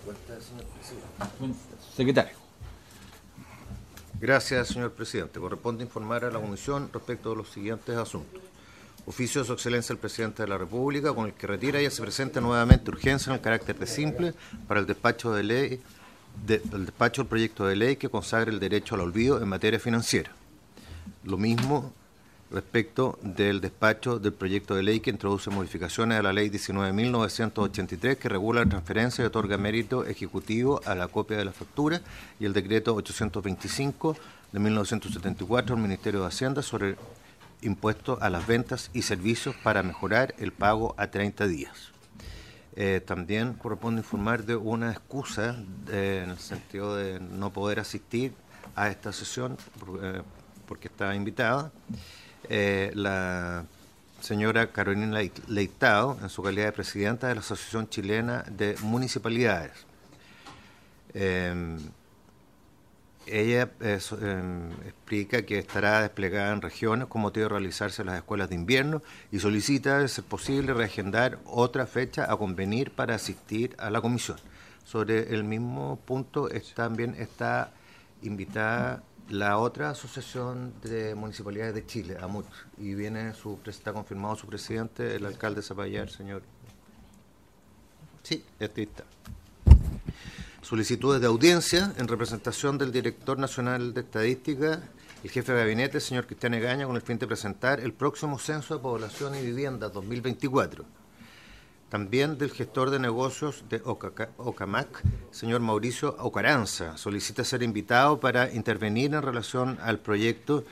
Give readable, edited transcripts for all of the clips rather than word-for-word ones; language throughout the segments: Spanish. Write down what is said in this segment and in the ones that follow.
Secretario. Gracias, señor presidente. Corresponde informar a la Comisión respecto de los siguientes asuntos. Oficio de su excelencia el presidente de la República, con el que retira y se presenta nuevamente urgencia en el carácter de simple para el despacho de ley del despacho del proyecto de ley que consagre el derecho al olvido en materia financiera. Lo mismo respecto del despacho del proyecto de ley que introduce modificaciones a la ley 19.983 que regula la transferencia y otorga mérito ejecutivo a la copia de la factura y el decreto 825 de 1974 del Ministerio de Hacienda sobre impuestos a las ventas y servicios para mejorar el pago a 30 días. También corresponde informar de una excusa en el sentido de no poder asistir a esta sesión porque está invitada la señora Carolina Leitao en su calidad de presidenta de la Asociación Chilena de Municipalidades. Ella explica que estará desplegada en regiones con motivo de realizarse las escuelas de invierno y solicita, de ser posible, reagendar otra fecha a convenir para asistir a la comisión. Sobre el mismo punto también está invitada la otra Asociación de Municipalidades de Chile, AMUC, y está confirmado su presidente, el alcalde Zapallar, señor. Sí, aquí está. Solicitudes de audiencia en representación del Director Nacional de Estadística, el jefe de gabinete, señor Cristian Egaña, con el fin de presentar el próximo Censo de Población y Vivienda 2024. También del gestor de negocios de OCAMAC, señor Mauricio Ocaranza, solicita ser invitado para intervenir en relación al proyecto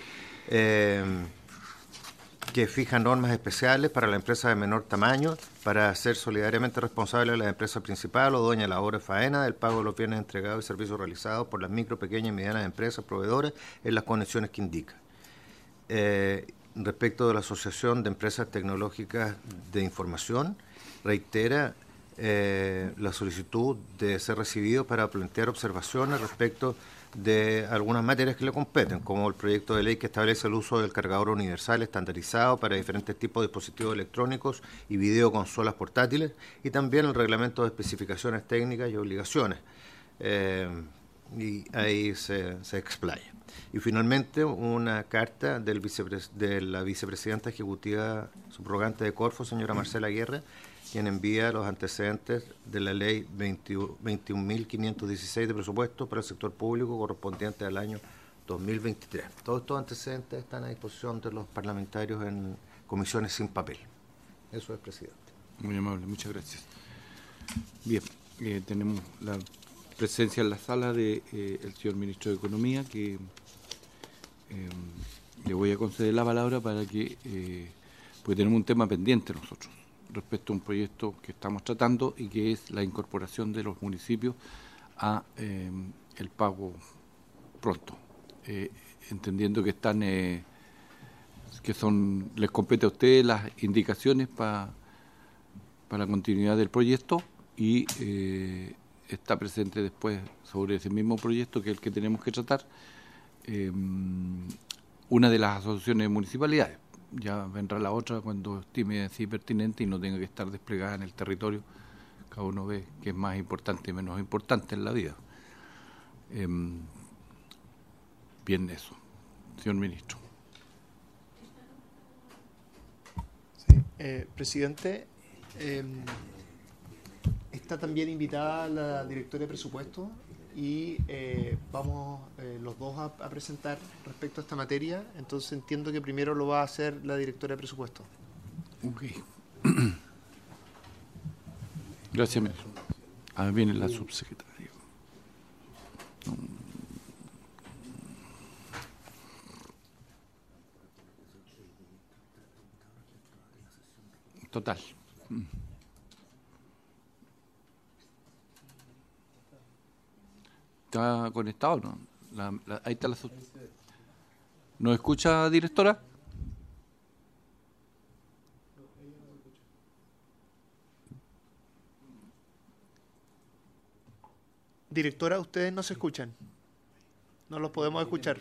que fija normas especiales para la empresa de menor tamaño para ser solidariamente responsable de la empresa principal o dueña de la obra faena del pago de los bienes entregados y servicios realizados por las micro, pequeñas y medianas empresas proveedoras en las condiciones que indica. Respecto de la Asociación de Empresas Tecnológicas de Información, reitera la solicitud de ser recibido para plantear observaciones respecto de algunas materias que le competen, como el proyecto de ley que establece el uso del cargador universal estandarizado para diferentes tipos de dispositivos electrónicos y videoconsolas portátiles, y también el reglamento de especificaciones técnicas y obligaciones. Y ahí se explaya. Y finalmente una carta de la vicepresidenta ejecutiva subrogante de Corfo, señora Marcela Guerra, quien envía los antecedentes de la ley 21.516 de presupuesto para el sector público correspondiente al año 2023. Todos estos antecedentes están a disposición de los parlamentarios en comisiones sin papel. Eso es, presidente. Muy amable, muchas gracias. Bien, tenemos la presencia en la sala del señor ministro de Economía, que le voy a conceder la palabra para que, pues tenemos un tema pendiente nosotros respecto a un proyecto que estamos tratando y que es la incorporación de los municipios a el pago pronto, entendiendo que están les compete a ustedes las indicaciones para la continuidad del proyecto y está presente después sobre ese mismo proyecto, que es el que tenemos que tratar, una de las asociaciones de municipalidades. Ya vendrá la otra cuando estime así pertinente y no tenga que estar desplegada en el territorio. Cada uno ve que es más importante y menos importante en la vida. Bien, eso. Señor ministro. Sí, presidente, está también invitada la directora de presupuesto y vamos los dos a presentar respecto a esta materia. Entonces entiendo que primero lo va a hacer la directora de presupuesto. Ok. Gracias, ministro. Ahí viene la subsecretaria. Total. ¿Está conectado o no? Ahí está la... ¿Nos escucha, directora? Directora, ustedes no se escuchan. No los podemos escuchar.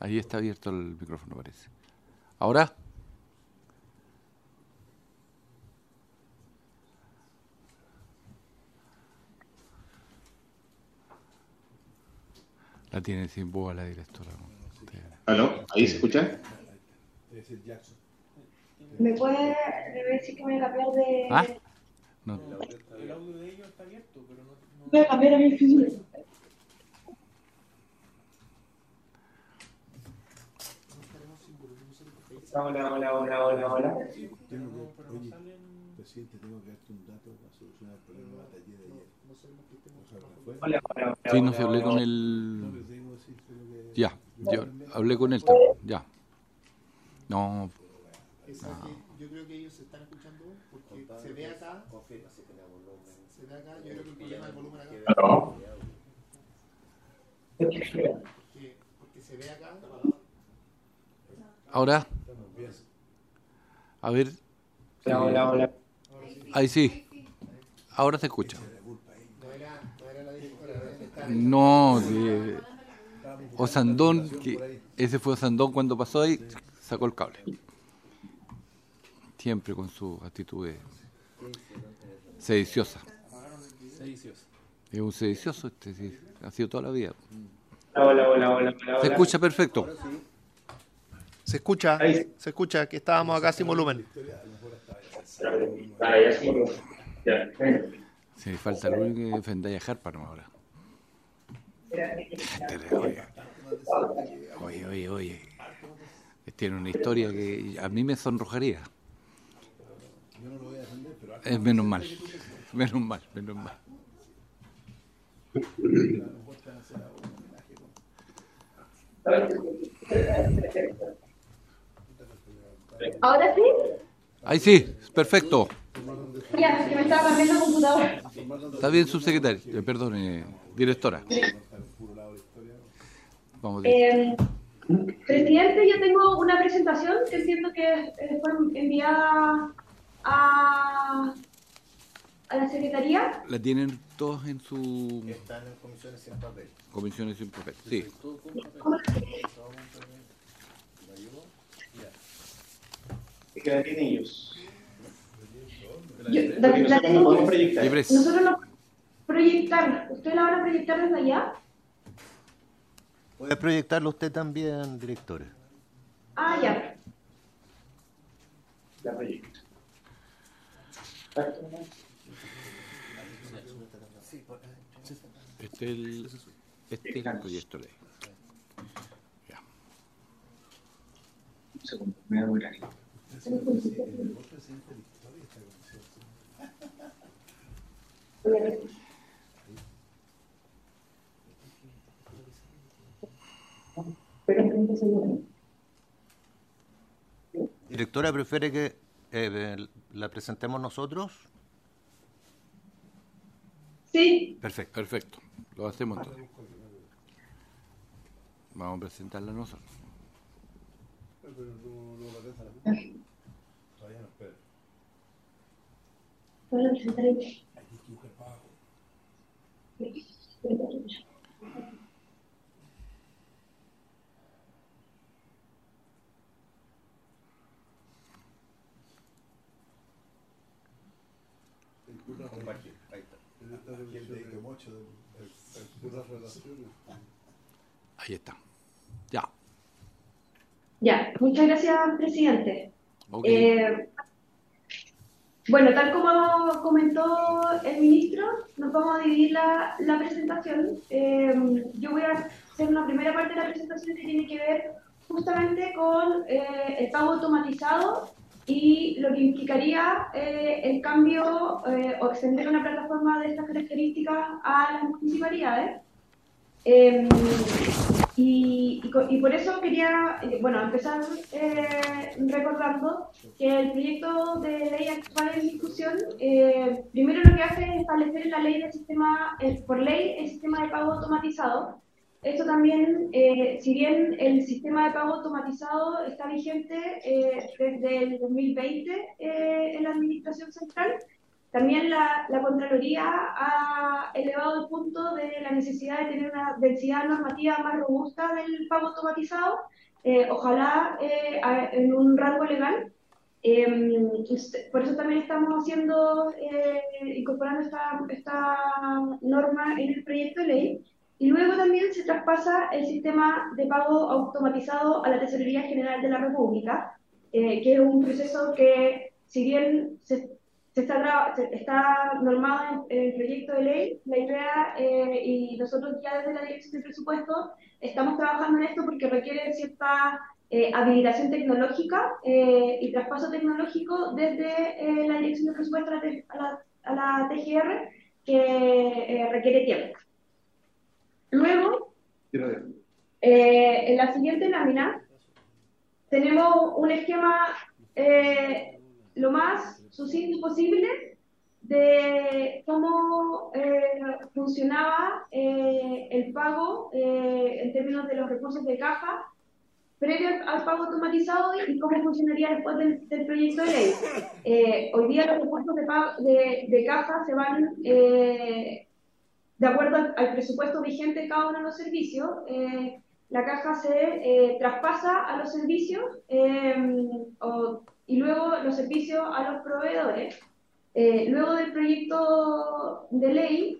Ahí está abierto el micrófono, parece. ¿Ahora? La tiene sin voz la directora. ¿Aló? ¿Ahí se escucha? ¿Me puede decir que me voy a cambiar de...? ¿Ah? No. El audio de ellos está abierto, pero no... Voy a cambiar a mi oficina. Hola. Presidente, tengo que darte un dato para solucionar el problema de la taller de ayer. Hola. Sí, no se hablé con él. Ya, yo hablé con él también. Ya. No. Yo creo que ellos se están escuchando porque se ve acá. Se ve acá, yo creo que el problema del volumen acá. ¿Aló? Porque se ve acá. Ahora. A ver. Hola. Ahí sí. Ahora se escucha. No era la directora. No, de Osandón, que ese fue Osandón cuando pasó ahí, sacó el cable. Siempre con su actitud sediciosa. Es un sedicioso sí, ha sido toda la vida. Hola. Se escucha perfecto. Se escucha que estábamos acá sin volumen. Sí, falta lo único que defender a Harpa no ahora. Oye. Tiene una historia que a mí me sonrojaría. Es menos mal. ¿Ahora sí? Ahí sí, perfecto. Ya, que me estaba cambiando el computador. Está bien, subsecretario. Perdone, directora. Vamos Presidente, yo tengo una presentación que entiendo que fue enviada a la Secretaría. La tienen todos en su... Están en comisiones sin papel. Comisiones sin papel, sí. ¿Qué edad tienen ellos? Nosotros no podemos Libres. proyectar. ¿Usted la van a proyectar desde allá? Puede proyectarlo usted también, directora. Ah, ya. La proyecto. Este es el proyecto de ley. Ya. Un segundo, me voy a mirar. Directora, ¿prefiere que la presentemos nosotros? Sí. Perfecto. Lo hacemos entonces. Vamos a presentarla nosotros. Voy a presentar ahí. Ahí está. Ya. Ya, muchas gracias, presidente. Okay. Bueno, tal como comentó el ministro, nos vamos a dividir la presentación. Yo voy a hacer una primera parte de la presentación que tiene que ver justamente con el pago automatizado y lo que implicaría el cambio o extender una plataforma de estas características a las municipalidades. Y por eso quería, empezar recordando que el proyecto de ley actual en discusión, primero lo que hace es establecer en la ley del sistema, por ley, el sistema de pago automatizado. Esto también, si bien el sistema de pago automatizado está vigente desde el 2020 en la Administración Central, También la Contraloría ha elevado el punto de la necesidad de tener una densidad normativa más robusta del pago automatizado, ojalá en un rango legal. Por eso también estamos incorporando esta norma en el proyecto de ley. Y luego también se traspasa el sistema de pago automatizado a la Tesorería General de la República, que es un proceso que, si bien está normado en el proyecto de ley, la idea, y nosotros ya desde la Dirección de Presupuestos estamos trabajando en esto porque requiere cierta habilitación tecnológica y traspaso tecnológico desde la Dirección de Presupuestos a la TGR, que requiere tiempo. Luego, en la siguiente lámina, tenemos un esquema lo más sucinto posible de cómo funcionaba el pago en términos de los recursos de caja previo al pago automatizado y cómo funcionaría después del proyecto de ley. Hoy día los recursos de caja se van de acuerdo al presupuesto vigente de cada uno de los servicios. La caja se traspasa a los servicios y luego los servicios a los proveedores. Luego del proyecto de ley,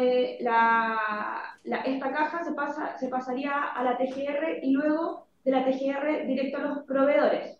esta caja se pasaría a la TGR y luego de la TGR directo a los proveedores.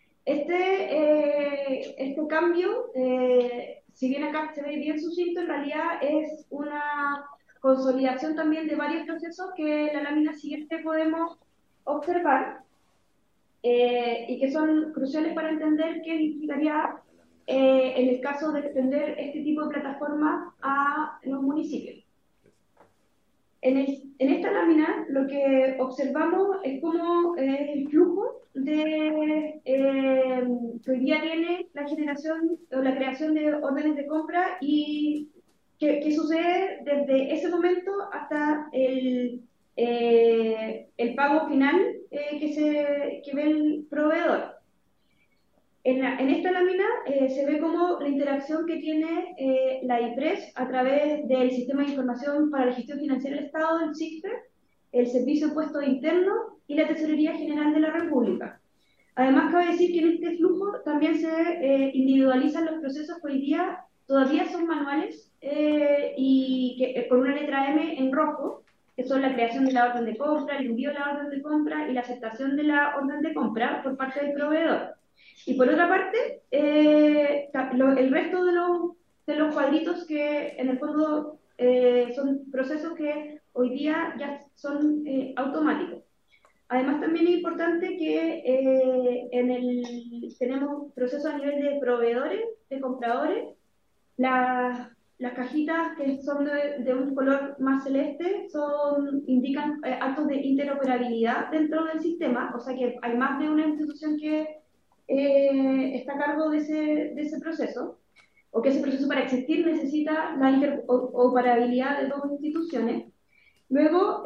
Este cambio, si bien acá se ve bien sucinto, en realidad es una consolidación también de varios procesos que en la lámina siguiente podemos observar y que son cruciales para entender qué significaría en el caso de extender este tipo de plataformas a los municipios. En esta lámina lo que observamos es cómo el flujo que hoy día tiene la generación o la creación de órdenes de compra y qué sucede desde ese momento hasta el pago final que ve el proveedor. En esta lámina se ve cómo la interacción que tiene la IPRES a través del Sistema de Información para la Gestión Financiera del Estado, el SIGFE, el Servicio de Impuestos Internos y la Tesorería General de la República. Además, cabe decir que en este flujo también se individualizan los procesos que hoy día todavía son manuales y que, con una letra M en rojo, que son la creación de la orden de compra, el envío de la orden de compra y la aceptación de la orden de compra por parte del proveedor. Y por otra parte, el resto de los cuadritos que en el fondo son procesos que hoy día ya son automáticos. Además, también es importante que tenemos procesos a nivel de proveedores, de compradores. Las cajitas que son de un color más celeste indican actos de interoperabilidad dentro del sistema, o sea que hay más de una institución que está a cargo de ese proceso, o que ese proceso para existir necesita la interoperabilidad de dos instituciones. Luego,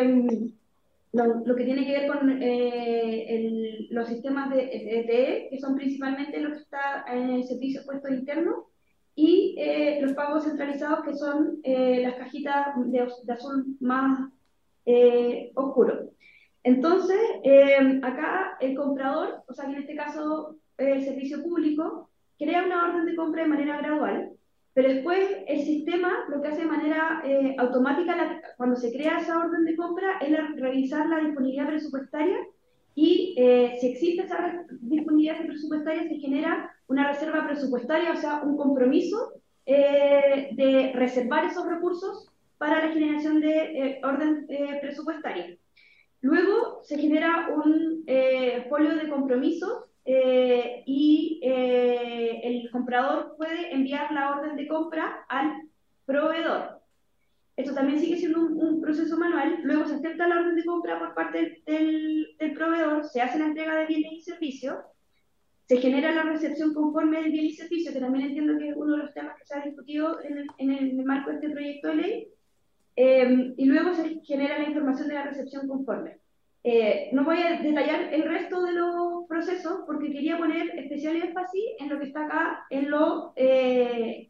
lo que tiene que ver con los sistemas de ETE, que son principalmente lo que está en el servicio de puestos internos, y los pagos centralizados, que son las cajitas de azul más oscuro. Entonces, acá el comprador, o sea que en este caso el servicio público, crea una orden de compra de manera gradual, pero después el sistema lo que hace de manera automática cuando se crea esa orden de compra es revisar la disponibilidad presupuestaria y si existe esa disponibilidad presupuestaria se genera una reserva presupuestaria, o sea, un compromiso de reservar esos recursos para la generación de orden presupuestaria. Luego se genera un folio de compromisos y el comprador puede enviar la orden de compra al proveedor. Esto también sigue siendo un proceso manual. Luego se acepta la orden de compra por parte del proveedor, se hace la entrega de bienes y servicios, se genera la recepción conforme del bien y servicio, que también entiendo que es uno de los temas que se ha discutido en el marco de este proyecto de ley. Y luego se genera la información de la recepción conforme. No voy a detallar el resto de los procesos porque quería poner especial énfasis en lo que está acá, en lo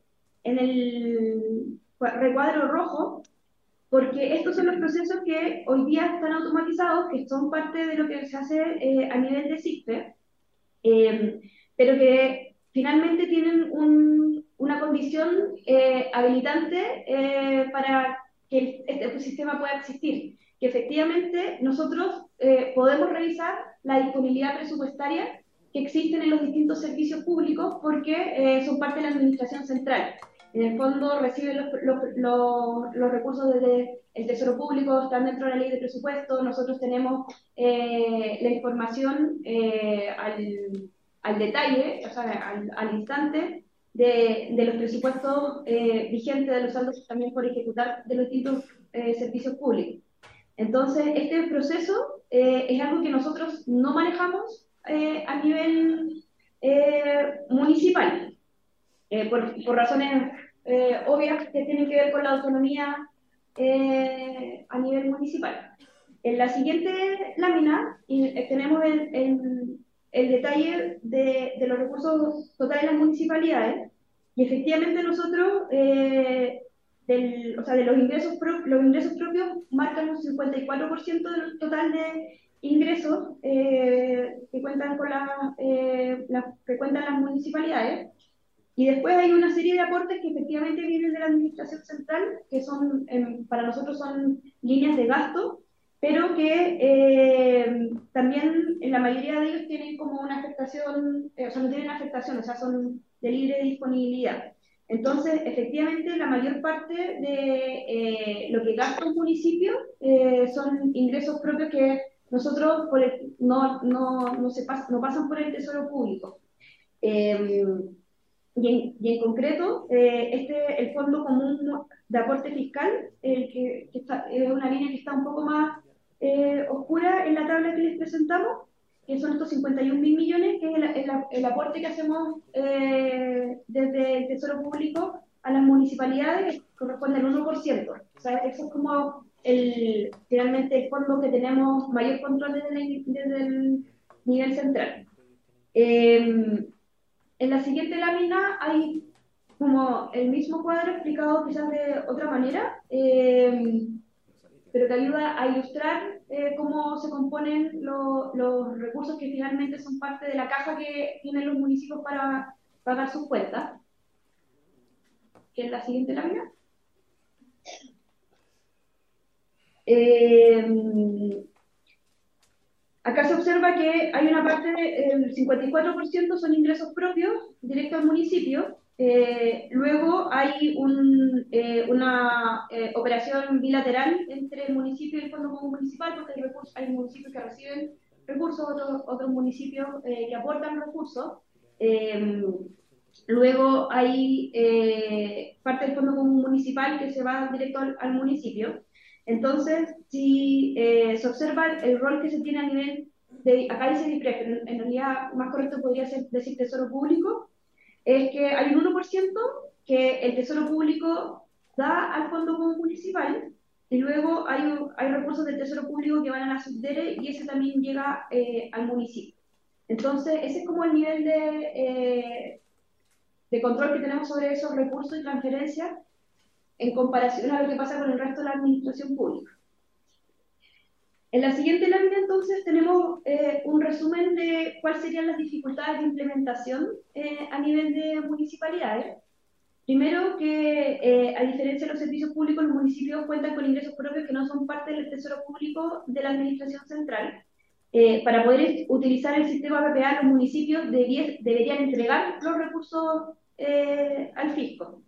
en el recuadro rojo, porque estos son los procesos que hoy día están automatizados, que son parte de lo que se hace a nivel de SIGPE, pero que finalmente tienen una condición habilitante para que este ecosistema pueda existir, que efectivamente nosotros podemos revisar la disponibilidad presupuestaria que existen en los distintos servicios públicos porque son parte de la administración central. En el fondo reciben los recursos desde el Tesoro Público, están dentro de la ley de presupuesto, nosotros tenemos la información al detalle, o sea, al instante de los presupuestos vigentes, de los saldos también por ejecutar de los distintos servicios públicos. Entonces, este proceso es algo que nosotros no manejamos a nivel municipal, por razones obvias que tienen que ver con la autonomía a nivel municipal. En la siguiente lámina tenemos el detalle de los recursos totales de las municipalidades, y efectivamente nosotros, o sea, de los ingresos propios marcan un 54% del total de ingresos que cuentan con que cuentan las municipalidades. Y después hay una serie de aportes que efectivamente vienen de la administración central, que son, para nosotros son líneas de gasto, pero que también en la mayoría de ellos tienen como una afectación, o sea, no tienen afectación, o sea, son de libre disponibilidad. Entonces, efectivamente, la mayor parte de lo que gasta un municipio son ingresos propios que nosotros no pasan por el Tesoro Público. Y en concreto, el Fondo Común de Aporte Fiscal, que es una línea que está un poco más oscura en la tabla que les presentamos, que son estos 51.000 millones, que es el aporte que hacemos desde el Tesoro Público a las municipalidades, que corresponde al 1%. O sea, eso es como realmente el fondo que tenemos mayor control desde el nivel central. En la siguiente lámina hay como el mismo cuadro explicado quizás de otra manera, pero que ayuda a ilustrar cómo se componen los recursos que finalmente son parte de la caja que tienen los municipios para pagar sus cuentas. Que es la siguiente lámina. Acá se observa que hay una parte del 54% son ingresos propios directos al municipio. Luego hay una operación bilateral entre el municipio y el Fondo Común Municipal, porque hay municipios que reciben recursos, otros municipios que aportan recursos. Luego hay parte del Fondo Común Municipal que se va directo al municipio. Entonces, si se observa el rol que se tiene a nivel acá dice DIPRES, pero en realidad más correcto podría ser decir Tesoro Público, es que hay un 1% que el Tesoro Público da al Fondo Común Municipal, y luego hay recursos del Tesoro Público que van a la Subdere, y ese también llega al municipio. Entonces, ese es como el nivel de control que tenemos sobre esos recursos y transferencias en comparación a lo que pasa con el resto de la administración pública. En la siguiente lámina, entonces, tenemos un resumen de cuáles serían las dificultades de implementación a nivel de municipalidades. Primero, que a diferencia de los servicios públicos, los municipios cuentan con ingresos propios que no son parte del Tesoro Público de la Administración Central. Para poder utilizar el sistema PPA, los municipios deberían entregar los recursos al fisco.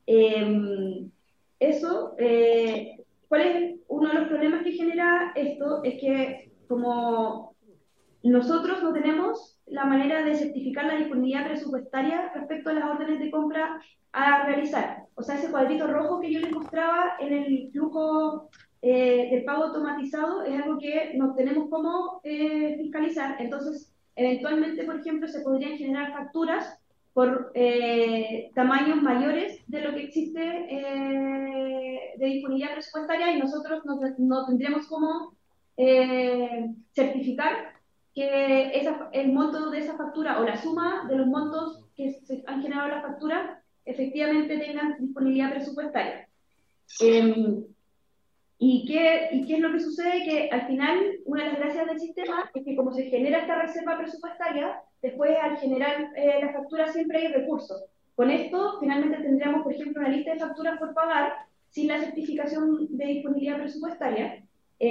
¿Cuál es uno de los problemas que genera esto? Es que como nosotros no tenemos la manera de certificar la disponibilidad presupuestaria respecto a las órdenes de compra a realizar. O sea, ese cuadrito rojo que yo les mostraba en el flujo del pago automatizado es algo que no tenemos cómo fiscalizar. Entonces, eventualmente, por ejemplo, se podrían generar facturas por tamaños mayores de lo que existe de disponibilidad presupuestaria, y nosotros no tendríamos cómo certificar que el monto de esa factura o la suma de los montos que se han generado en la factura efectivamente tengan disponibilidad presupuestaria. ¿Y qué es lo que sucede? Que al final, una de las gracias del sistema es que como se genera esta reserva presupuestaria, después al generar la factura siempre hay recursos. Con esto, finalmente tendríamos, por ejemplo, una lista de facturas por pagar sin la certificación de disponibilidad presupuestaria.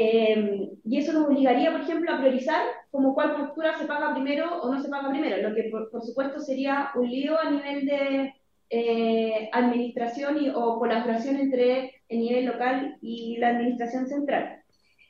Y eso nos obligaría, por ejemplo, a priorizar como cuál factura se paga primero o no se paga primero, lo que por supuesto sería un lío a nivel de administración o colaboración entre el nivel local y la administración central.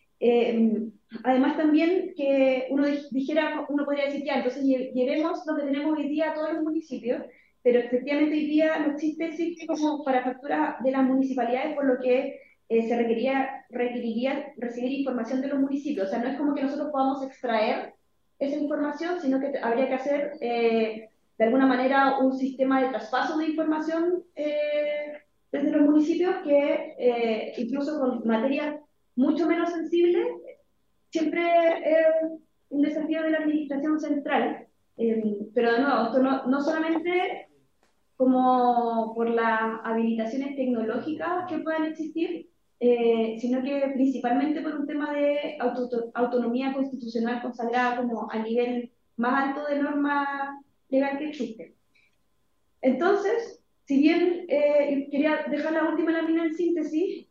Además también que uno podría decir, ya, entonces llevemos lo que tenemos hoy día a todos los municipios, pero efectivamente hoy día no existe como para factura de las municipalidades, por lo que se requeriría recibir información de los municipios. O sea, no es como que nosotros podamos extraer esa información, sino que habría que hacer de alguna manera un sistema de traspaso de información desde los municipios que incluso con materias mucho menos sensibles, siempre es un desafío de la administración central. Pero de nuevo, esto no solamente como por las habilitaciones tecnológicas que puedan existir, sino que principalmente por un tema de autonomía constitucional consagrada como a nivel más alto de norma legal que existe. Entonces, si bien quería dejar la última lámina en síntesis,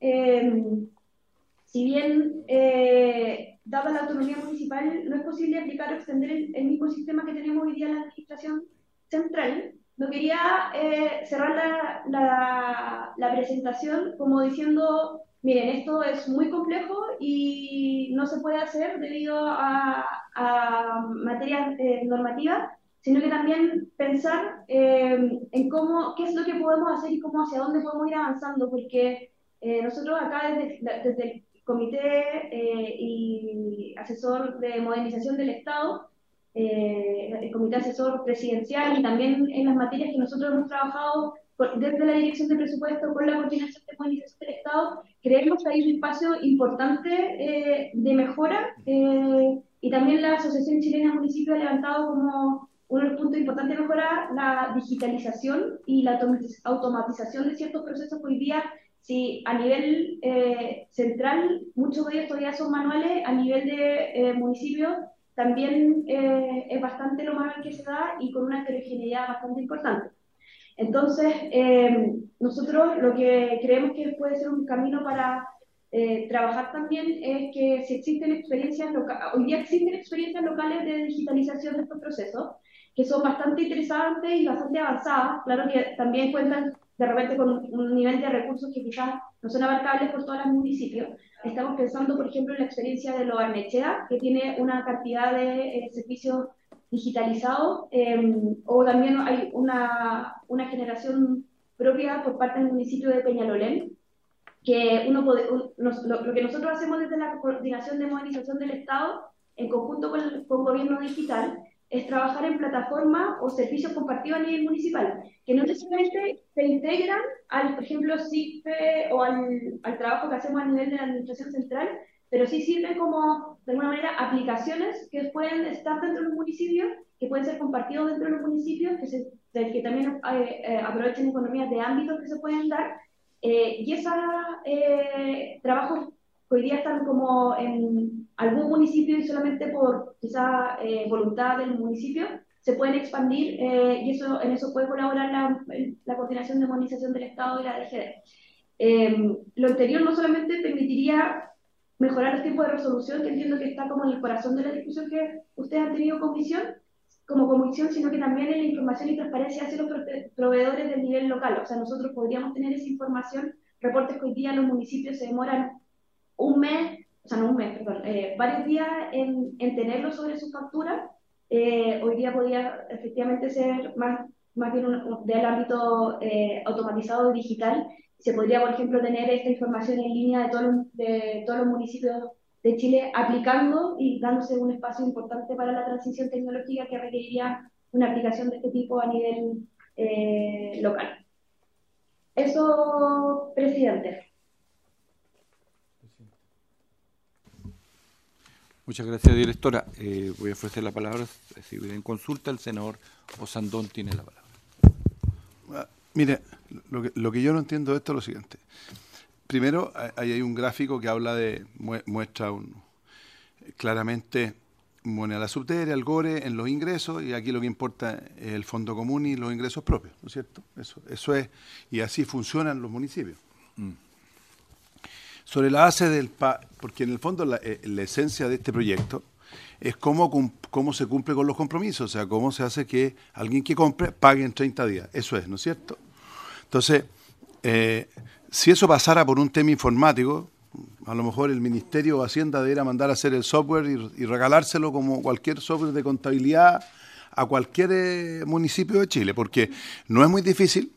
si bien dada la autonomía municipal no es posible aplicar o extender el mismo sistema que tenemos hoy día en la administración central, no quería cerrar la presentación como diciendo, miren, esto es muy complejo y no se puede hacer debido a materias normativas, sino que también pensar en qué es lo que podemos hacer y cómo hacia dónde podemos ir avanzando, porque nosotros acá desde el Comité y Asesor de Modernización del Estado, el Comité Asesor Presidencial y también en las materias que nosotros hemos trabajado desde la Dirección de Presupuesto con la Coordinación de Modernización del Estado, creemos que hay un espacio importante de mejora y también la Asociación Chilena de Municipios ha levantado como uno de los puntos importantes de mejora la digitalización y la automatización de ciertos procesos que hoy día, si a nivel central muchos de ellos todavía son manuales, a nivel de municipios también es bastante lo manual que se da y con una heterogeneidad bastante importante. Entonces, nosotros lo que creemos que puede ser un camino para trabajar también es que si existen experiencias locales, hoy día existen experiencias locales de digitalización de estos procesos, que son bastante interesantes y bastante avanzadas, claro que también cuentan de repente con un nivel de recursos que quizás no son abarcables por todos los municipios. Estamos pensando, por ejemplo, en la experiencia de Loarnechea, que tiene una cantidad de servicios digitalizados, o también hay una generación propia por parte del municipio de Peñalolén, que lo que nosotros hacemos desde la Coordinación de Modernización del Estado, en conjunto con Gobierno Digital, es trabajar en plataformas o servicios compartidos a nivel municipal, que no necesariamente se integran por ejemplo, SIGFE o al trabajo que hacemos a nivel de la Administración Central, pero sí sirven como, de alguna manera, aplicaciones que pueden estar dentro de los municipios, que pueden ser compartidos dentro de los municipios, que también aprovechen economías de ámbitos que se pueden dar, y esos trabajos que hoy día están como en algún municipio y solamente por quizá voluntad del municipio, se pueden expandir y en eso puede colaborar la Coordinación de Modernización del Estado y la DGD. Lo anterior no solamente permitiría mejorar los tiempos de resolución, que entiendo que está como en el corazón de la discusión que ustedes han tenido como comisión, sino que también en la información y transparencia hacia los proveedores del nivel local. O sea, nosotros podríamos tener esa información, reportes que hoy día los municipios se demoran varios días en tenerlo sobre sus facturas. Hoy día podría efectivamente ser más bien del ámbito automatizado y digital. Se podría, por ejemplo, tener esta información en línea de todos los municipios de Chile aplicando y dándose un espacio importante para la transición tecnológica que requeriría una aplicación de este tipo a nivel local. Eso, presidente. Muchas gracias, directora. Voy a ofrecer la palabra, si en consulta, el senador Osandón tiene la palabra. Mire, lo que yo no entiendo de esto es lo siguiente. Primero, ahí hay un gráfico que habla de, muestra claramente moneda subsidiaria, el GORE en los ingresos, y aquí lo que importa es el fondo común y los ingresos propios, ¿no es cierto? Eso es, y así funcionan los municipios. Sobre la base del porque en el fondo la esencia de este proyecto es cómo se cumple con los compromisos, o sea, cómo se hace que alguien que compre pague en 30 días. Eso es, ¿no es cierto? Entonces, si eso pasara por un tema informático, a lo mejor el Ministerio de Hacienda debería mandar a hacer el software y regalárselo como cualquier software de contabilidad a cualquier municipio de Chile, porque no es muy difícil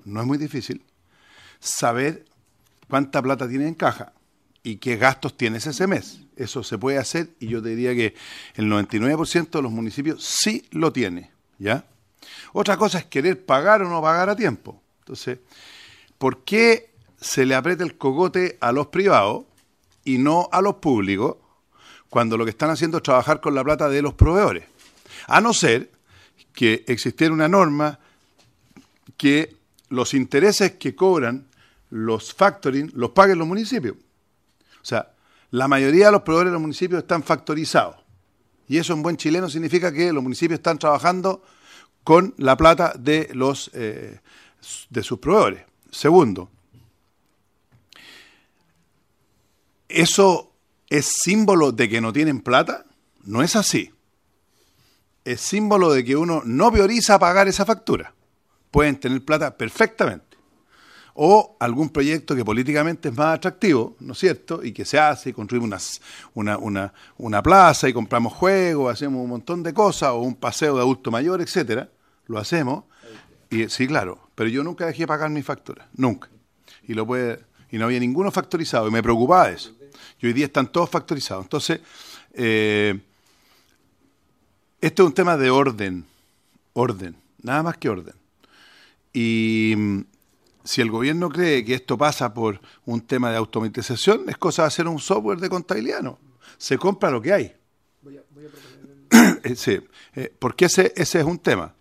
saber cuánta plata tiene en caja y qué gastos tienes ese mes. Eso se puede hacer y yo te diría que el 99% de los municipios sí lo tiene, ¿ya? Otra cosa es querer pagar o no pagar a tiempo. Entonces, ¿por qué se le aprieta el cogote a los privados y no a los públicos cuando lo que están haciendo es trabajar con la plata de los proveedores? A no ser que existiera una norma que los intereses que cobran los factoring los paguen los municipios. O sea, la mayoría de los proveedores de los municipios están factorizados. Y eso en buen chileno significa que los municipios están trabajando con la plata de sus proveedores. Segundo, ¿eso es símbolo de que no tienen plata? No es así. Es símbolo de que uno no prioriza pagar esa factura. Pueden tener plata perfectamente. O algún proyecto que políticamente es más atractivo, ¿no es cierto? Y que se hace, y construimos una plaza y compramos juegos, hacemos un montón de cosas, o un paseo de adulto mayor, etcétera. Lo hacemos. Y sí, claro, pero yo nunca dejé de pagar mi factura, nunca. Y no había ninguno factorizado, y me preocupaba eso. Y hoy día están todos factorizados. Entonces, esto es un tema de orden, nada más que orden. Y si el gobierno cree que esto pasa por un tema de automatización, es cosa de hacer un software de contabilidad, ¿no? Se compra lo que hay. Sí, porque ese es un tema.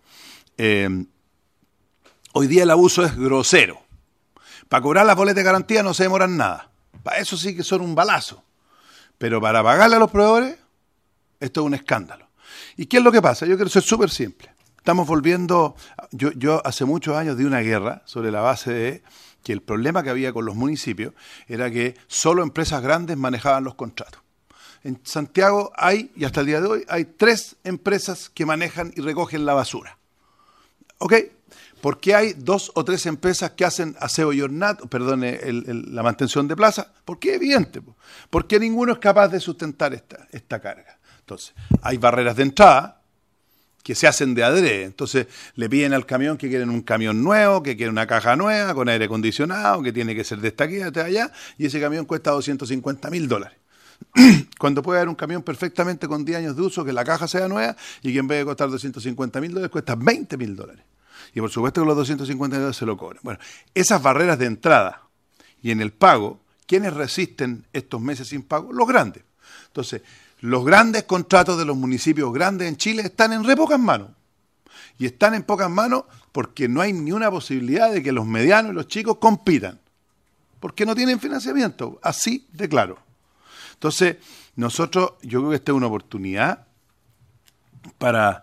Hoy día el abuso es grosero. Para cobrar las boletas de garantía no se demoran nada. Para eso sí que son un balazo. Pero para pagarle a los proveedores, esto es un escándalo. ¿Y qué es lo que pasa? Yo creo que eso es súper simple. Estamos volviendo... Yo hace muchos años di una guerra sobre la base de que el problema que había con los municipios era que solo empresas grandes manejaban los contratos. En Santiago hay, y hasta el día de hoy, hay 3 empresas que manejan y recogen la basura. ¿Ok? ¿Por qué hay 2 o 3 empresas que hacen aseo y ornato, la mantención de plaza? Porque es evidente. Porque ninguno es capaz de sustentar esta carga. Entonces, hay barreras de entrada que se hacen de adrede. Entonces, le piden al camión que quieren un camión nuevo, que quieren una caja nueva, con aire acondicionado, que tiene que ser de esta aquí, de allá, y ese camión cuesta $250,000. Cuando puede haber un camión perfectamente con 10 años de uso, que la caja sea nueva, y que en vez de costar $250,000, cuesta $20,000. Y por supuesto que los $250,000 se lo cobran. Bueno, esas barreras de entrada y en el pago, ¿quiénes resisten estos meses sin pago? Los grandes. Entonces, los grandes contratos de los municipios grandes en Chile están en re pocas manos. Y están en pocas manos porque no hay ni una posibilidad de que los medianos y los chicos compitan. Porque no tienen financiamiento. Así de claro. Entonces, nosotros, yo creo que esta es una oportunidad para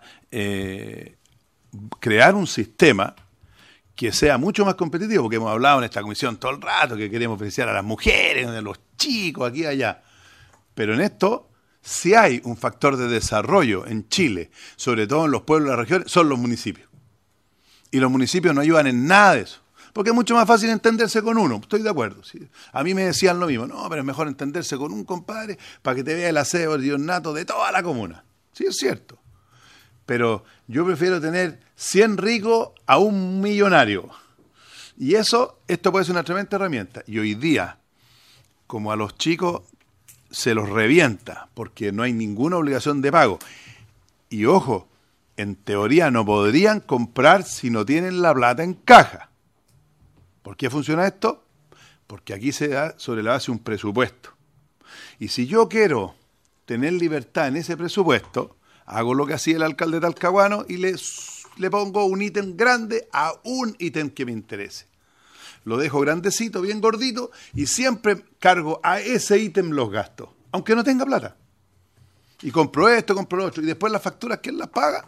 crear un sistema que sea mucho más competitivo, porque hemos hablado en esta comisión todo el rato que queremos beneficiar a las mujeres, a los chicos, aquí y allá. Pero en esto, si hay un factor de desarrollo en Chile, sobre todo en los pueblos de las regiones, son los municipios. Y los municipios no ayudan en nada de eso. Porque es mucho más fácil entenderse con uno, estoy de acuerdo. ¿Sí? A mí me decían lo mismo, no, pero es mejor entenderse con un compadre para que te vea el aseo, el ornato de toda la comuna. Sí, es cierto. Pero yo prefiero tener 100 ricos a un millonario. Y esto puede ser una tremenda herramienta. Y hoy día, como a los chicos se los revienta, porque no hay ninguna obligación de pago. Y ojo, en teoría no podrían comprar si no tienen la plata en caja. ¿Por qué funciona esto? Porque aquí se da sobre la base un presupuesto. Y si yo quiero tener libertad en ese presupuesto, hago lo que hacía el alcalde Talcahuano y le le pongo un ítem grande a un ítem que me interese. Lo dejo grandecito, bien gordito, y siempre cargo a ese ítem los gastos, aunque no tenga plata. Y compro esto, compro lo otro, y después las facturas, ¿quién las paga?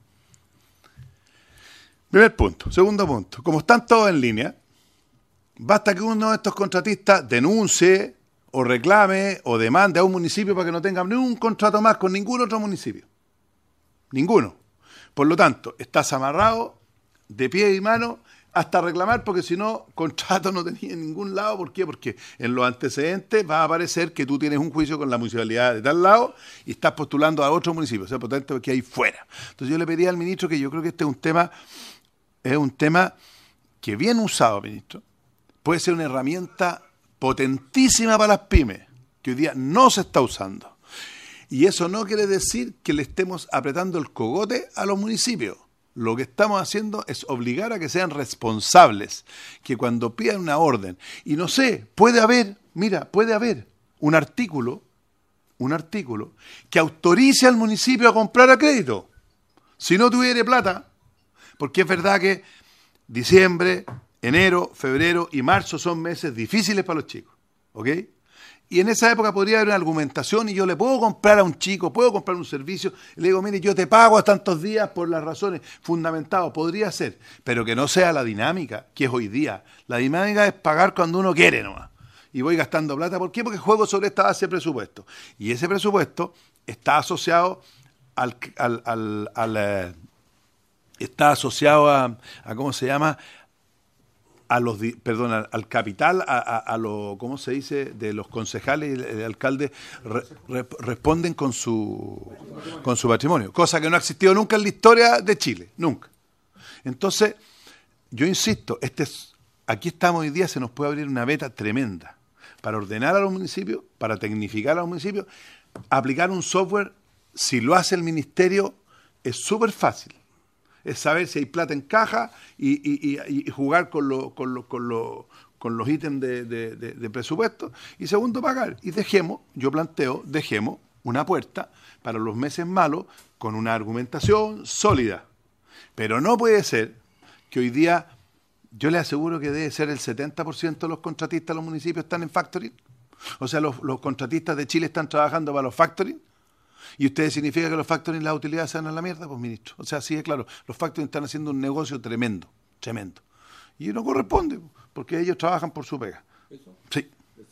Primer punto. Segundo punto, como están todos en línea, basta que uno de estos contratistas denuncie o reclame o demande a un municipio para que no tenga ningún contrato más con ningún otro municipio. Ninguno. Por lo tanto, estás amarrado de pie y mano hasta reclamar, porque si no, contrato no tenía en ningún lado. ¿Por qué? Porque en los antecedentes va a aparecer que tú tienes un juicio con la municipalidad de tal lado y estás postulando a otro municipio. O sea, por lo tanto, que hay fuera. Entonces yo le pedí al ministro que yo creo que este es un tema que bien usado, ministro, puede ser una herramienta potentísima para las pymes, que hoy día no se está usando. Y eso no quiere decir que le estemos apretando el cogote a los municipios. Lo que estamos haciendo es obligar a que sean responsables, que cuando pidan una orden, y no sé, puede haber un artículo que autorice al municipio a comprar a crédito, si no tuviera plata, porque es verdad que diciembre, enero, febrero y marzo son meses difíciles para los chicos, ¿ok? Y en esa época podría haber una argumentación y yo le puedo comprar a un chico, puedo comprar un servicio, y le digo, mire, yo te pago a tantos días por las razones fundamentadas, podría ser, pero que no sea la dinámica que es hoy día. La dinámica es pagar cuando uno quiere nomás. Y voy gastando plata, ¿por qué? Porque juego sobre esta base de presupuesto. Y ese presupuesto está asociado a ¿cómo se llama?, al capital, ¿cómo se dice?, de los concejales y el alcalde responden con su patrimonio, cosa que no ha existido nunca en la historia de Chile, nunca. Entonces, yo insisto, aquí estamos hoy día, se nos puede abrir una beta tremenda para ordenar a los municipios, para tecnificar a los municipios, aplicar un software. Si lo hace el ministerio, es súper fácil. Es saber si hay plata en caja y jugar con los ítems de presupuesto. Y segundo, pagar. Y dejemos una puerta para los meses malos con una argumentación sólida. Pero no puede ser que hoy día, yo le aseguro que debe ser el 70% de los contratistas de los municipios están en factoring. O sea, los contratistas de Chile están trabajando para los factoring. ¿Y ustedes significa que los factoring, las utilidades se van a la mierda? Pues, ministro. O sea, sí, es claro, los factoring están haciendo un negocio tremendo. Y no corresponde, porque ellos trabajan por su pega. ¿Eso? Sí.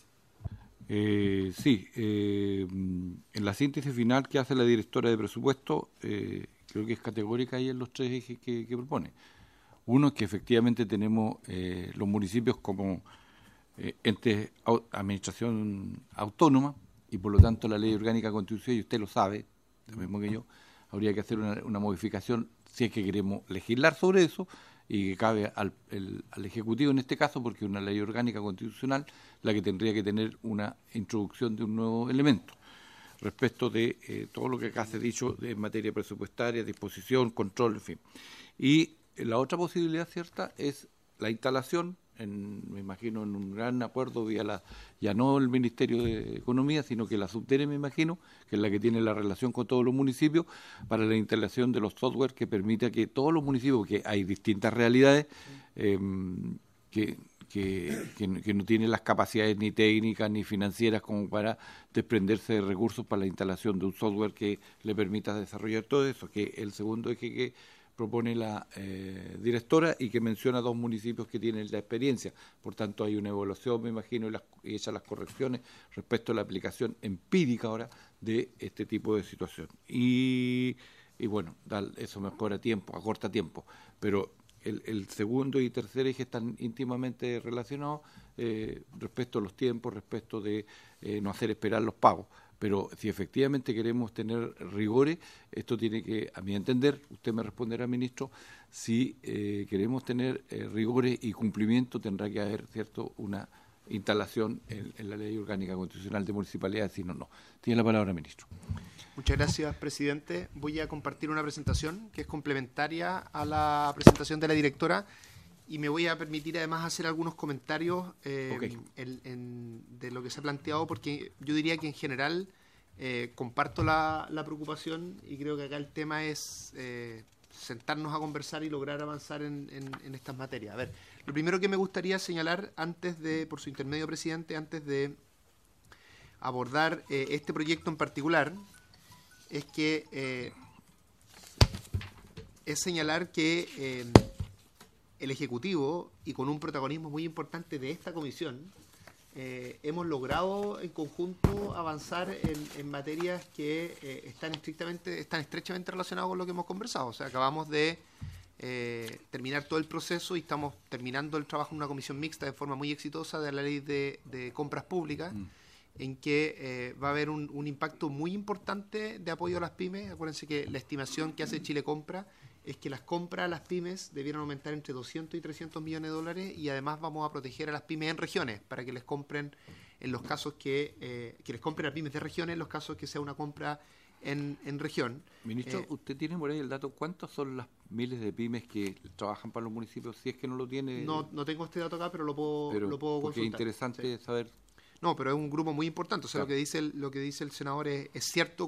En la síntesis final que hace la directora de presupuesto, creo que es categórica ahí en los tres ejes que propone. Uno es que efectivamente tenemos los municipios como entes administración autónoma, y por lo tanto la ley orgánica constitucional, y usted lo sabe, lo mismo que yo, habría que hacer una modificación si es que queremos legislar sobre eso, y que cabe al Ejecutivo en este caso, porque es una ley orgánica constitucional la que tendría que tener una introducción de un nuevo elemento respecto de todo lo que acá se ha dicho en materia presupuestaria, disposición, control, en fin. Y la otra posibilidad cierta es la instalación, me imagino en un gran acuerdo ya no el Ministerio de Economía, sino que la Subdere, me imagino, que es la que tiene la relación con todos los municipios, para la instalación de los software que permita que todos los municipios, porque hay distintas realidades que no tienen las capacidades ni técnicas ni financieras como para desprenderse de recursos para la instalación de un software que le permita desarrollar todo eso, que es el segundo eje que propone la directora y que menciona 2 municipios que tienen la experiencia. Por tanto, hay una evaluación, me imagino, y hechas las correcciones respecto a la aplicación empírica ahora de este tipo de situación. Y bueno, eso mejora tiempo, acorta tiempo, pero el segundo y tercer eje están íntimamente relacionados respecto a los tiempos, respecto de no hacer esperar los pagos. Pero si efectivamente queremos tener rigores, esto tiene que, a mi entender, usted me responderá, ministro, si queremos tener rigores y cumplimiento, tendrá que haber, ¿cierto?, una instalación en la Ley Orgánica Constitucional de Municipalidades, si no. Tiene la palabra, ministro. Muchas gracias, presidente. Voy a compartir una presentación que es complementaria a la presentación de la directora y me voy a permitir además hacer algunos comentarios de lo que se ha planteado, porque yo diría que en general comparto la preocupación y creo que acá el tema es sentarnos a conversar y lograr avanzar en estas materias. A ver, lo primero que me gustaría señalar por su intermedio, presidente, antes de abordar este proyecto en particular, es que es señalar que el Ejecutivo, y con un protagonismo muy importante de esta comisión, hemos logrado en conjunto avanzar en materias que están estrechamente relacionadas con lo que hemos conversado. O sea, acabamos de terminar todo el proceso y estamos terminando el trabajo en una comisión mixta de forma muy exitosa de la ley de compras públicas, en que va a haber un impacto muy importante de apoyo a las pymes. Acuérdense que la estimación que hace Chile Compra es que las compras a las pymes debieran aumentar entre 200 y 300 millones de dólares, y además vamos a proteger a las pymes en regiones para que les compren en los casos que les compren a pymes de regiones en los casos que sea una compra en región. Ministro, ¿usted tiene por ahí el dato? ¿Cuántas son las miles de pymes que trabajan para los municipios? Si es que no lo tiene... No tengo este dato acá, pero lo puedo consultar. Es interesante saber... No, pero es un grupo muy importante. O sea, claro, lo que dice el senador es cierto,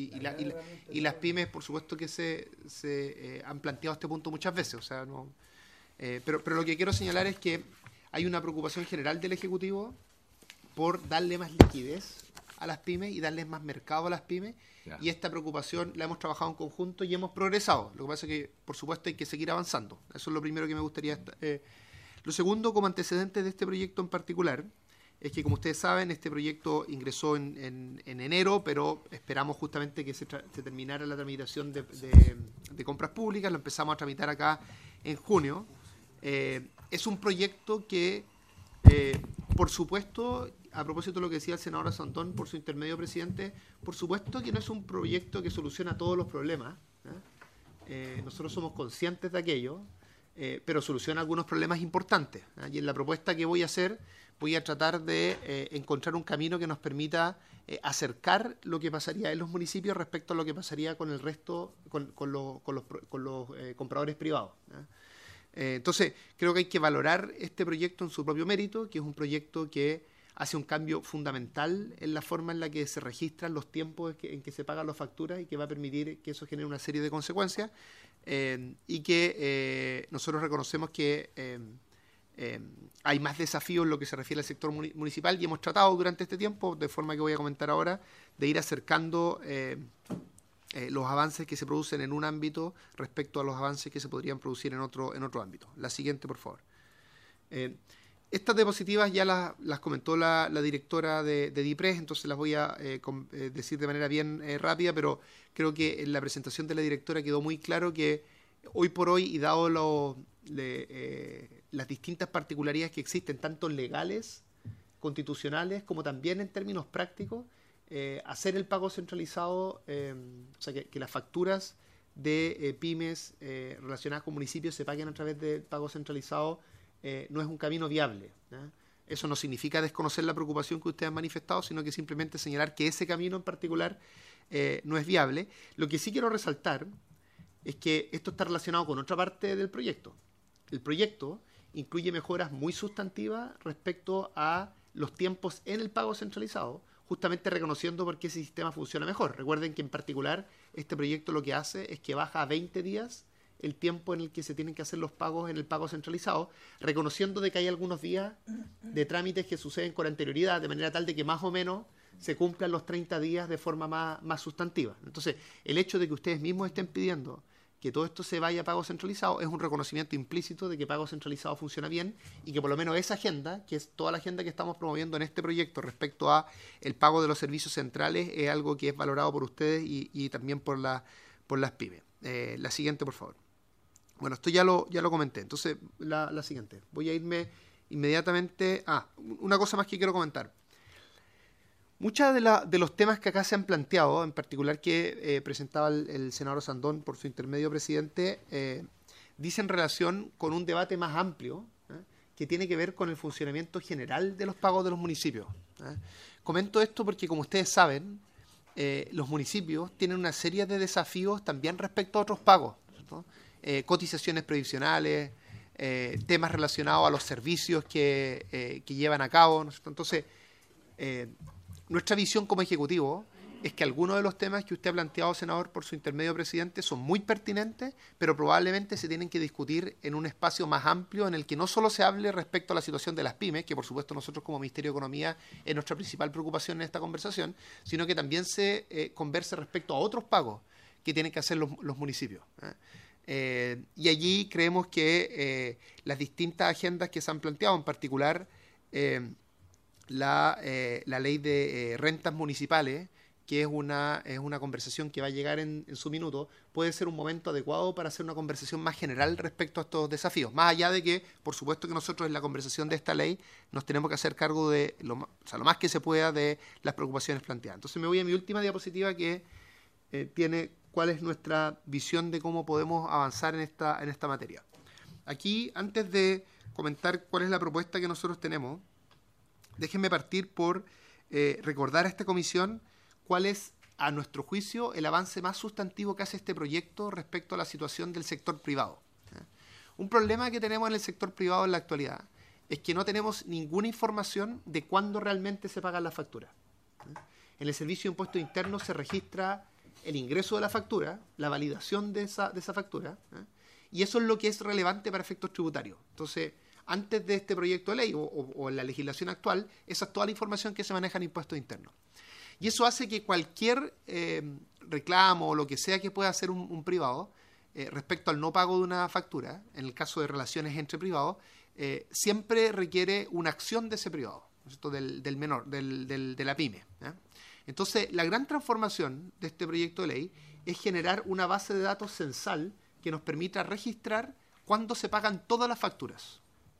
y las pymes, por supuesto que se han planteado este punto muchas veces. O sea, no. Pero lo que quiero señalar es que hay una preocupación general del Ejecutivo por darle más liquidez a las pymes y darles más mercado a las pymes. Yeah. Y esta preocupación la hemos trabajado en conjunto y hemos progresado. Lo que pasa es que, por supuesto, hay que seguir avanzando. Eso es lo primero que me gustaría. Lo segundo, como antecedente de este proyecto en particular, es que, como ustedes saben, este proyecto ingresó en enero, pero esperamos justamente que se terminara la tramitación de compras públicas. Lo empezamos a tramitar acá en junio. Es un proyecto que, por supuesto, a propósito de lo que decía el senador Sandón por su intermedio, presidente, por supuesto que no es un proyecto que soluciona todos los problemas. Nosotros somos conscientes de aquello, pero soluciona algunos problemas importantes. Y en la propuesta que voy a hacer, voy a tratar de encontrar un camino que nos permita acercar lo que pasaría en los municipios respecto a lo que pasaría con el resto, con los compradores privados. Entonces, creo que hay que valorar este proyecto en su propio mérito, que es un proyecto que hace un cambio fundamental en la forma en la que se registran los tiempos en que se pagan las facturas, y que va a permitir que eso genere una serie de consecuencias, y que nosotros reconocemos que hay más desafíos en lo que se refiere al sector municipal, y hemos tratado durante este tiempo, de forma que voy a comentar ahora, de ir acercando los avances que se producen en un ámbito respecto a los avances que se podrían producir en otro ámbito. La siguiente, por favor. Estas diapositivas ya las comentó la directora de DIPRES, entonces las voy a decir de manera bien rápida, pero creo que en la presentación de la directora quedó muy claro que hoy por hoy, y dado las distintas particularidades que existen, tanto legales, constitucionales, como también en términos prácticos, hacer el pago centralizado, o sea, que las facturas de pymes relacionadas con municipios se paguen a través del pago centralizado, no es un camino viable. Eso no significa desconocer la preocupación que ustedes han manifestado, sino que simplemente señalar que ese camino en particular no es viable. Lo que sí quiero resaltar es que esto está relacionado con otra parte del proyecto. El proyecto incluye mejoras muy sustantivas respecto a los tiempos en el pago centralizado, justamente reconociendo por qué ese sistema funciona mejor. Recuerden que en particular este proyecto lo que hace es que baja a 20 días el tiempo en el que se tienen que hacer los pagos en el pago centralizado, reconociendo de que hay algunos días de trámites que suceden con anterioridad, de manera tal de que más o menos se cumplan los 30 días de forma más sustantiva. Entonces, el hecho de que ustedes mismos estén pidiendo que todo esto se vaya a pago centralizado es un reconocimiento implícito de que pago centralizado funciona bien, y que por lo menos esa agenda, que es toda la agenda que estamos promoviendo en este proyecto respecto a el pago de los servicios centrales, es algo que es valorado por ustedes y también por las pymes. La siguiente, por favor. Bueno, esto ya lo comenté. Entonces, la siguiente. Voy a irme inmediatamente... una cosa más que quiero comentar. Muchos de los temas que acá se han planteado, en particular que presentaba el senador Sandón por su intermedio, presidente, dicen relación con un debate más amplio, que tiene que ver con el funcionamiento general de los pagos de los municipios. Comento esto porque, como ustedes saben, los municipios tienen una serie de desafíos también respecto a otros pagos, ¿no? Cotizaciones previsionales, temas relacionados a los servicios que llevan a cabo, ¿no? Entonces, nuestra visión como Ejecutivo es que algunos de los temas que usted ha planteado, senador, por su intermedio, presidente, son muy pertinentes, pero probablemente se tienen que discutir en un espacio más amplio en el que no solo se hable respecto a la situación de las pymes, que por supuesto nosotros como Ministerio de Economía es nuestra principal preocupación en esta conversación, sino que también se converse respecto a otros pagos que tienen que hacer los municipios. Y allí creemos que las distintas agendas que se han planteado, en particular la ley de rentas municipales, que es una conversación que va a llegar en su minuto, puede ser un momento adecuado para hacer una conversación más general respecto a estos desafíos. Más allá de que, por supuesto que nosotros en la conversación de esta ley nos tenemos que hacer cargo de lo más que se pueda de las preocupaciones planteadas. Entonces me voy a mi última diapositiva que tiene cuál es nuestra visión de cómo podemos avanzar en esta materia. Aquí, antes de comentar cuál es la propuesta que nosotros tenemos, déjenme partir por recordar a esta comisión cuál es, a nuestro juicio, el avance más sustantivo que hace este proyecto respecto a la situación del sector privado. Un problema que tenemos en el sector privado en la actualidad es que no tenemos ninguna información de cuándo realmente se pagan las facturas. En el Servicio de Impuestos Internos se registra el ingreso de la factura, la validación de esa factura, y eso es lo que es relevante para efectos tributarios. Entonces, antes de este proyecto de ley o en la legislación actual, esa es toda la información que se maneja en impuestos internos. Y eso hace que cualquier reclamo o lo que sea que pueda hacer un privado respecto al no pago de una factura, en el caso de relaciones entre privados, siempre requiere una acción de ese privado, ¿no? del menor, de la pyme. Entonces, la gran transformación de este proyecto de ley es generar una base de datos censal que nos permita registrar cuándo se pagan todas las facturas.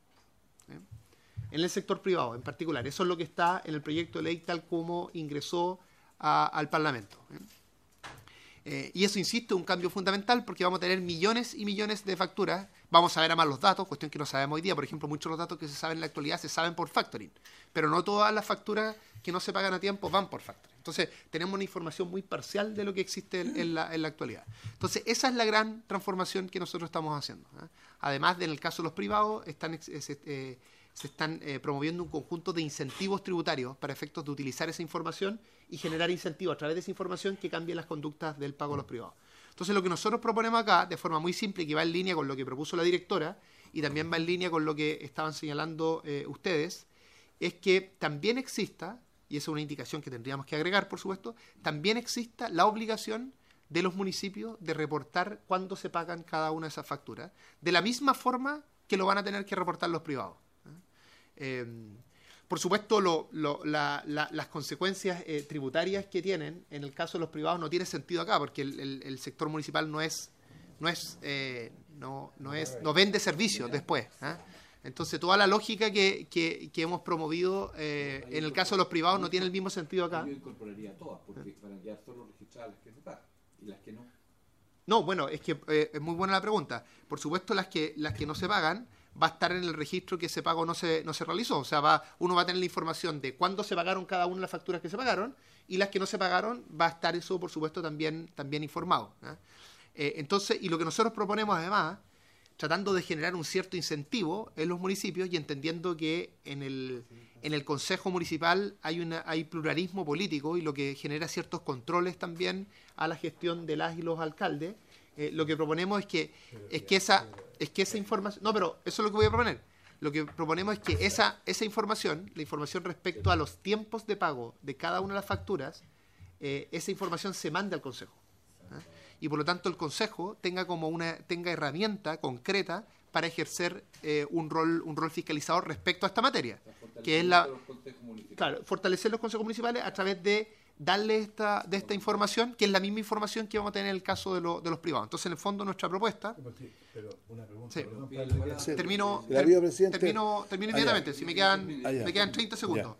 En el sector privado en particular. Eso es lo que está en el proyecto de ley tal como ingresó al Parlamento. Y eso, insisto, es un cambio fundamental porque vamos a tener millones y millones de facturas. Vamos a ver además los datos, cuestión que no sabemos hoy día. Por ejemplo, muchos de los datos que se saben en la actualidad se saben por factoring, pero no todas las facturas que no se pagan a tiempo van por factoring. Entonces, tenemos una información muy parcial de lo que existe en la actualidad. Entonces, esa es la gran transformación que nosotros estamos haciendo. Además, en el caso de los privados, se están promoviendo un conjunto de incentivos tributarios para efectos de utilizar esa información y generar incentivos a través de esa información que cambien las conductas del pago a los privados. Entonces, lo que nosotros proponemos acá, de forma muy simple y que va en línea con lo que propuso la directora y también va en línea con lo que estaban señalando ustedes, es que también exista, y esa es una indicación que tendríamos que agregar, por supuesto, también exista la obligación de los municipios de reportar cuándo se pagan cada una de esas facturas, de la misma forma que lo van a tener que reportar los privados. Por supuesto, las consecuencias tributarias que tienen en el caso de los privados no tiene sentido acá, porque el sector municipal no vende servicios después. Entonces, toda la lógica que hemos promovido en el caso de los privados no tiene el mismo sentido acá. Yo incorporaría todas, porque van a quedar solo registradas las que se pagan y las que no. No, bueno, es que es muy buena la pregunta. Por supuesto, las que no se pagan va a estar en el registro que ese pago no se realizó. O sea, uno va a tener la información de cuándo se pagaron cada una de las facturas que se pagaron, y las que no se pagaron va a estar eso, por supuesto, también informado. Entonces, y lo que nosotros proponemos además, tratando de generar un cierto incentivo en los municipios y entendiendo que en el Consejo Municipal hay pluralismo político y lo que genera ciertos controles también a la gestión de las y los alcaldes, lo que proponemos es que esa información... No, pero eso es lo que voy a proponer. Lo que proponemos es que esa información, la información respecto a los tiempos de pago de cada una de las facturas, esa información se mande al Consejo. Y por lo tanto el Consejo tenga herramienta concreta para ejercer un rol fiscalizador respecto a esta materia, que es fortalecer los consejos municipales a través de darle esta información, que es la misma información que vamos a tener en el caso de los privados. Entonces, en el fondo, nuestra propuesta... Pero una pregunta, sí. Perdón, termino inmediatamente, si me quedan 30 segundos.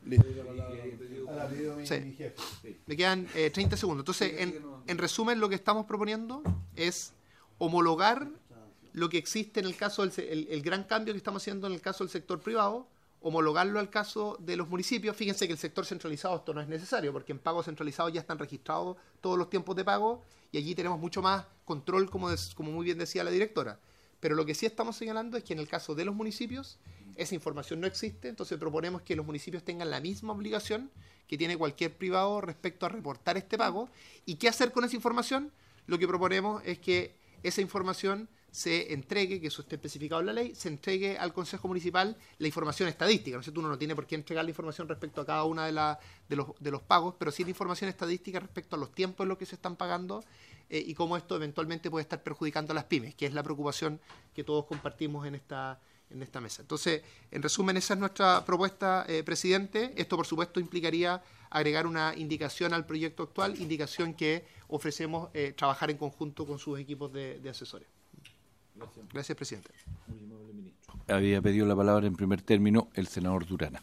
Sí. Me quedan 30 segundos. Entonces, en resumen, lo que estamos proponiendo es homologar lo que existe en el caso el gran cambio que estamos haciendo en el caso del sector privado, homologarlo al caso de los municipios. Fíjense que el sector centralizado esto no es necesario, porque en pagos centralizados ya están registrados todos los tiempos de pago y allí tenemos mucho más control, como muy bien decía la directora. Pero lo que sí estamos señalando es que en el caso de los municipios esa información no existe, entonces proponemos que los municipios tengan la misma obligación que tiene cualquier privado respecto a reportar este pago. ¿Y qué hacer con esa información? Lo que proponemos es que esa información se entregue, que eso esté especificado en la ley, se entregue al Consejo Municipal la información estadística. ¿No es cierto? Uno no tiene por qué entregar la información respecto a cada una de los pagos, pero sí la información estadística respecto a los tiempos en los que se están pagando y cómo esto eventualmente puede estar perjudicando a las pymes, que es la preocupación que todos compartimos en esta mesa. Entonces, en resumen, esa es nuestra propuesta, presidente. Esto, por supuesto, implicaría agregar una indicación al proyecto actual, indicación que ofrecemos trabajar en conjunto con sus equipos de asesores. Gracias, presidente. Había pedido la palabra en primer término el senador Durana.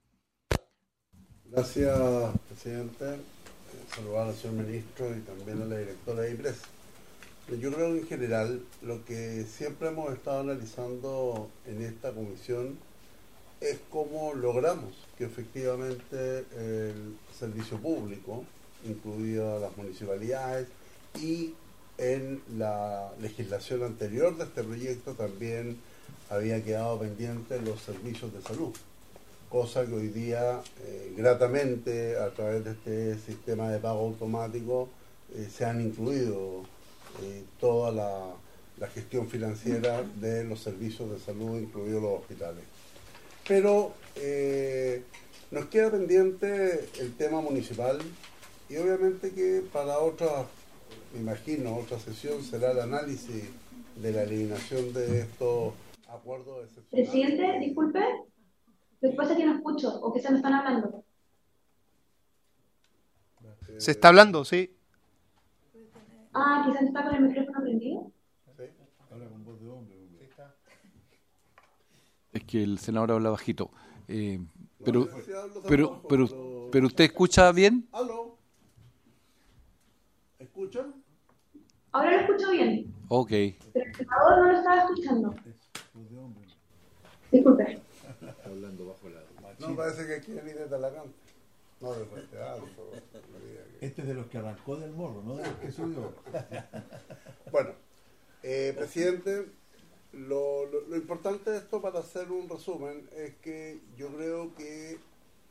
Gracias, presidente. Saludar al señor ministro y también a la directora de IPRES. Yo creo que en general lo que siempre hemos estado analizando en esta comisión es cómo logramos que efectivamente el servicio público, incluidas las municipalidades, y en la legislación anterior de este proyecto también había quedado pendiente los servicios de salud, cosa que hoy día gratamente a través de este sistema de pago automático se han incluido toda la gestión financiera de los servicios de salud, incluidos los hospitales. Pero nos queda pendiente el tema municipal y obviamente que para otra, me imagino, otra sesión será el análisis de la eliminación de estos acuerdos excepcionales. Presidente, disculpe, lo que pasa es que no escucho o que se me están hablando. ¿Se está hablando? Sí. Ah, quizás está con el micrófono prendido. Sí, habla con voz de hombre. Es que el senador habla bajito. Pero ¿usted escucha bien? ¿Aló? ¿Escuchan? Ahora lo escucho bien, Ok. pero el senador no lo estaba escuchando. Disculpe. No, parece que quieren ir de Talagante. No, de Fuente Alto. Este es de los que arrancó del morro, ¿no? De los que subió. Bueno, presidente, lo importante de esto, para hacer un resumen, es que yo creo que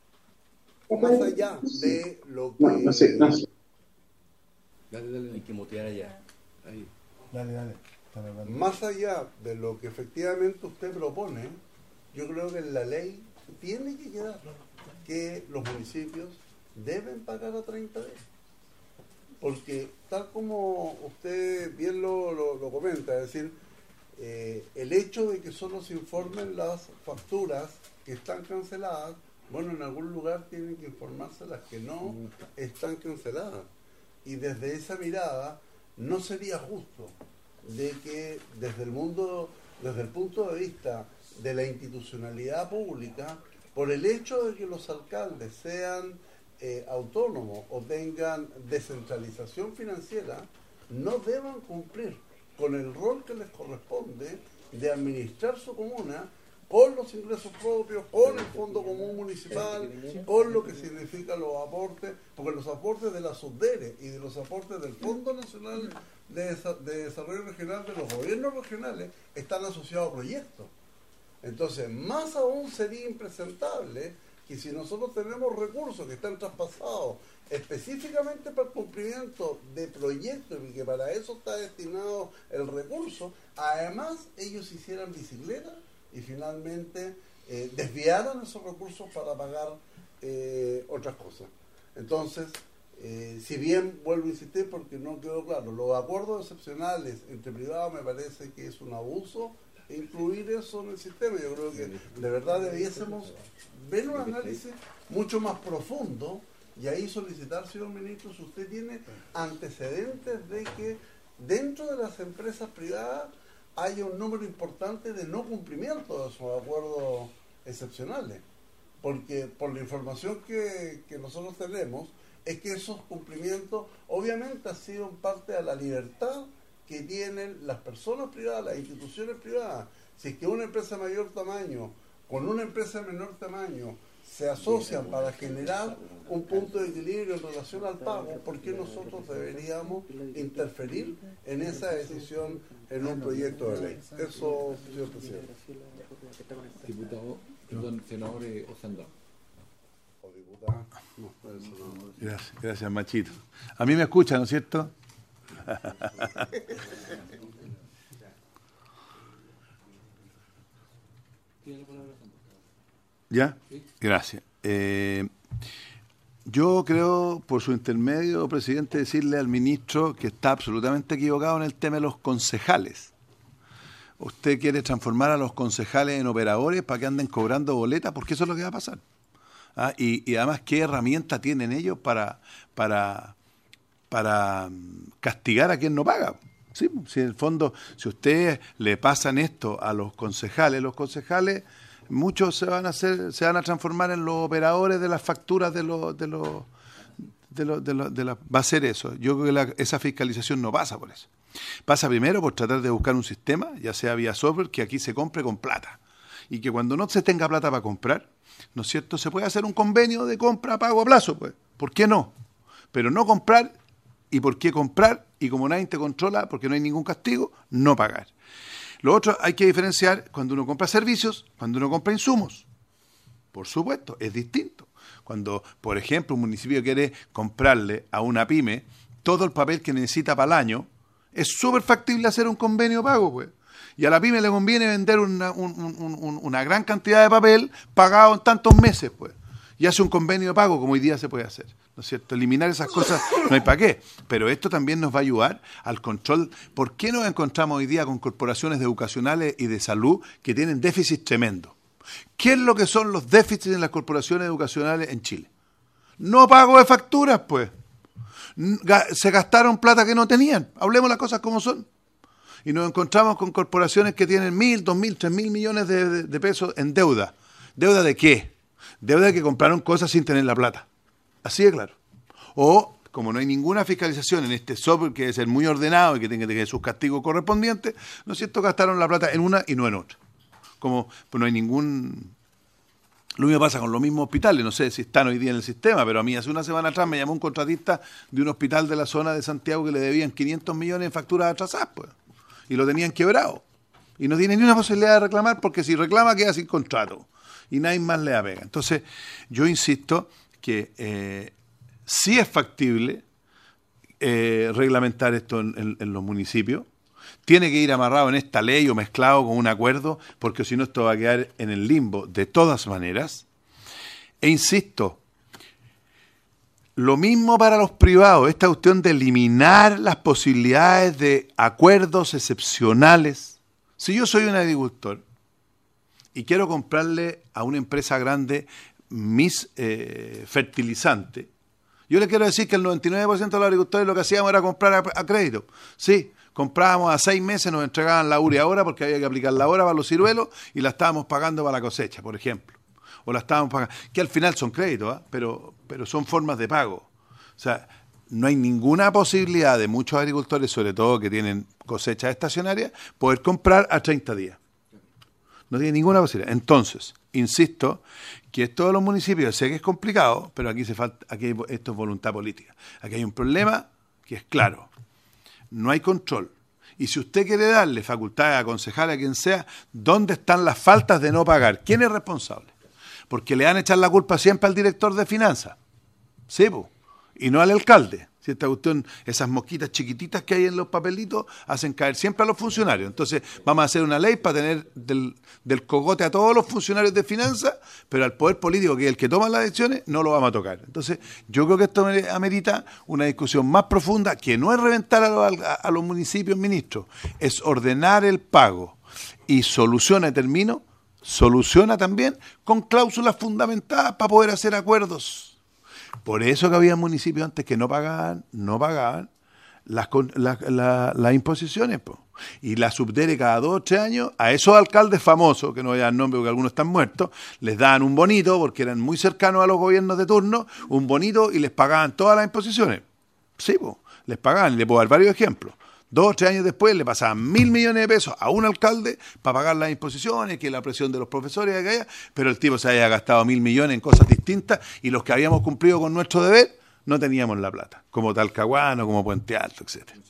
más allá de lo que... No sé. Dale, hay que mutear allá. Ahí. Dale. Más allá de lo que efectivamente usted propone, yo creo que en la ley tiene que quedar que los municipios deben pagar a 30 días. Porque tal como usted bien lo comenta, es decir, el hecho de que solo se informen las facturas que están canceladas, bueno, en algún lugar tienen que informarse las que no están canceladas. Y desde esa mirada no sería justo de que desde el punto de vista de la institucionalidad pública, por el hecho de que los alcaldes sean autónomos o tengan descentralización financiera, no deban cumplir con el rol que les corresponde de administrar su comuna con los ingresos propios, con el Fondo Común Municipal, con lo que significan los aportes, porque los aportes de la SUDERE y de los aportes del Fondo Nacional de Desarrollo Regional de los gobiernos regionales están asociados a proyectos. Entonces, más aún sería impresentable que si nosotros tenemos recursos que están traspasados específicamente para el cumplimiento de proyectos y que para eso está destinado el recurso, además ellos hicieran bicicleta y finalmente desviaran esos recursos para pagar otras cosas. Entonces, si bien vuelvo a insistir porque no quedó claro, los acuerdos excepcionales entre privados me parece que es un abuso incluir eso en el sistema. Yo creo que de verdad debiésemos ver un análisis mucho más profundo y ahí solicitar, señor ministro, si usted tiene antecedentes de que dentro de las empresas privadas haya un número importante de no cumplimiento de esos acuerdos excepcionales, porque por la información que nosotros tenemos es que esos cumplimientos obviamente han sido en parte a la libertad que tienen las personas privadas, las instituciones privadas. Si es que una empresa de mayor tamaño con una empresa de menor tamaño se asocian para generar un punto de equilibrio en relación al pago, ¿por qué nosotros deberíamos interferir en esa decisión en un proyecto de ley? Eso, señor presidente. Diputado, perdón, senador Osandón. O diputada. No, eso no. Gracias, Machito. A mí me escucha, ¿no es cierto? ¿Ya? Gracias. Yo creo, por su intermedio, presidente, decirle al ministro que está absolutamente equivocado en el tema de los concejales. Usted quiere transformar a los concejales en operadores para que anden cobrando boletas, porque eso es lo que va a pasar. ¿Ah? Y además, ¿qué herramienta tienen ellos para castigar a quien no paga? Sí, si en el fondo, si ustedes le pasan esto a los concejales muchos se van a transformar en los operadores de las facturas va a ser eso. Yo creo que esa fiscalización no pasa por eso. Pasa primero por tratar de buscar un sistema, ya sea vía software, que aquí se compre con plata. Y que cuando no se tenga plata para comprar, ¿no es cierto?, se puede hacer un convenio de compra pago a plazo, pues. ¿Por qué no? Pero no comprar, ¿y por qué comprar? Y como nadie te controla, porque no hay ningún castigo, no pagar. Lo otro, hay que diferenciar cuando uno compra servicios, cuando uno compra insumos. Por supuesto, es distinto. Cuando, por ejemplo, un municipio quiere comprarle a una pyme todo el papel que necesita para el año, es súper factible hacer un convenio pago, pues. Y a la pyme le conviene vender una gran cantidad de papel pagado en tantos meses, pues. Y hace un convenio de pago, como hoy día se puede hacer, ¿no es cierto? Eliminar esas cosas no hay para qué. Pero esto también nos va a ayudar al control. ¿Por qué nos encontramos hoy día con corporaciones educacionales y de salud que tienen déficits tremendos? ¿Qué es lo que son los déficits en las corporaciones educacionales en Chile? No pago de facturas, pues. Se gastaron plata que no tenían. Hablemos las cosas como son. Y nos encontramos con corporaciones que tienen 1.000, 2.000, 3.000 millones de pesos en deuda. ¿Deuda de qué? Deuda de que compraron cosas sin tener la plata. Así de claro. O, como no hay ninguna fiscalización en este software que debe ser muy ordenado y que tiene que tener sus castigos correspondientes, ¿no es cierto?, gastaron la plata en una y no en otra. Como pues no hay ningún... Lo mismo pasa con los mismos hospitales, no sé si están hoy día en el sistema, pero a mí hace una semana atrás me llamó un contratista de un hospital de la zona de Santiago que le debían 500 millones en facturas atrasadas, pues, y lo tenían quebrado. Y no tiene ni una posibilidad de reclamar, porque si reclama queda sin contrato y nadie más le da pega. Entonces, yo insisto que sí es factible reglamentar esto en los municipios. Tiene que ir amarrado en esta ley o mezclado con un acuerdo, porque si no esto va a quedar en el limbo de todas maneras. E insisto, lo mismo para los privados, esta cuestión de eliminar las posibilidades de acuerdos excepcionales. Si yo soy un agricultor y quiero comprarle a una empresa grande mis fertilizantes, yo le quiero decir que el 99% de los agricultores lo que hacíamos era comprar a crédito. Sí, comprábamos a 6 meses, nos entregaban la urea ahora porque había que aplicarla ahora para los ciruelos y la estábamos pagando para la cosecha, por ejemplo. O la estábamos pagando, que al final son créditos, ¿eh? pero son formas de pago. O sea, no hay ninguna posibilidad de muchos agricultores, sobre todo que tienen cosechas estacionarias, poder comprar a 30 días. No tiene ninguna posibilidad. Entonces, insisto, que todos los municipios, sé que es complicado, pero aquí esto es voluntad política. Aquí hay un problema que es claro. No hay control. Y si usted quiere darle facultades a concejales, a quien sea, ¿dónde están las faltas de no pagar? ¿Quién es responsable? Porque le van a echar la culpa siempre al director de finanzas. Sí, pues. Y no al alcalde. Si esta cuestión, esas mosquitas chiquititas que hay en los papelitos, hacen caer siempre a los funcionarios. Entonces, vamos a hacer una ley para tener del cogote a todos los funcionarios de finanzas, pero al poder político, que es el que toma las decisiones, no lo vamos a tocar. Entonces, yo creo que esto amerita una discusión más profunda, que no es reventar a los municipios, ministros, es ordenar el pago. Y soluciona también con cláusulas fundamentadas para poder hacer acuerdos. Por eso que había municipios antes que no pagaban las imposiciones, po. Y la Subdere cada 2 o 3 años, a esos alcaldes famosos, que no voy a dar nombre porque algunos están muertos, les daban un bonito, porque eran muy cercanos a los gobiernos de turno, un bonito y les pagaban todas las imposiciones. Sí, po, les pagaban, y le puedo dar varios ejemplos. 2 o 3 años después le pasaban 1.000 millones de pesos a un alcalde para pagar las imposiciones, que la presión de los profesores acá allá, pero el tipo se había gastado 1.000 millones en cosas distintas y los que habíamos cumplido con nuestro deber no teníamos la plata, como Talcahuano, como Puente Alto, etcétera.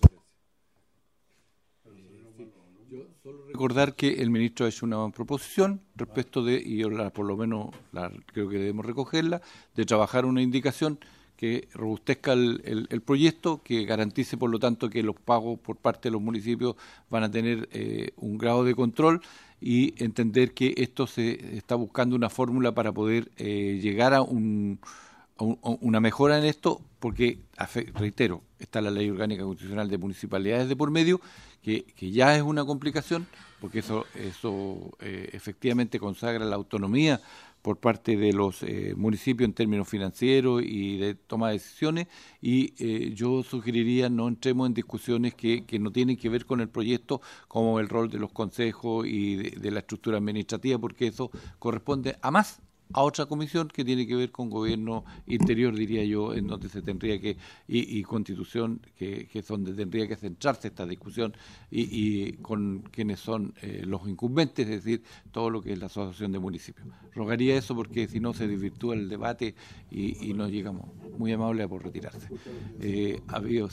Recordar que el ministro ha hecho una proposición respecto de, y yo por lo menos creo que debemos recogerla, de trabajar una indicación que robustezca el proyecto, que garantice por lo tanto que los pagos por parte de los municipios van a tener un grado de control, y entender que esto se está buscando una fórmula para poder llegar a una mejora en esto, porque, reitero, está la Ley Orgánica Constitucional de Municipalidades de por medio, que ya es una complicación, porque eso efectivamente consagra la autonomía por parte de los municipios en términos financieros y de toma de decisiones, y yo sugeriría no entremos en discusiones que no tienen que ver con el proyecto, como el rol de los consejos y de la estructura administrativa, porque eso corresponde a otra comisión que tiene que ver con gobierno interior, diría yo, en donde se tendría que, y constitución, que es donde tendría que centrarse esta discusión, y con quienes son los incumbentes, es decir, todo lo que es la asociación de municipios. Rogaría eso porque si no se desvirtúa el debate y no llegamos. Muy amable por retirarse. Ha habido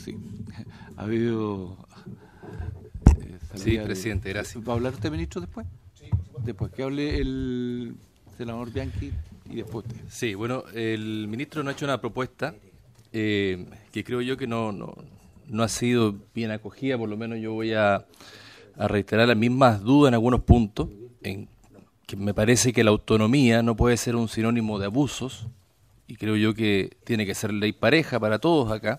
sí, presidente, gracias. ¿Va a hablar usted, ministro, después? Sí, por supuesto. Después que hable el senador Bianchi y después usted. Sí, bueno, el ministro nos ha hecho una propuesta que creo yo que no ha sido bien acogida. Por lo menos yo voy a reiterar las mismas dudas en algunos puntos, en que me parece que la autonomía no puede ser un sinónimo de abusos, y creo yo que tiene que ser ley pareja para todos acá.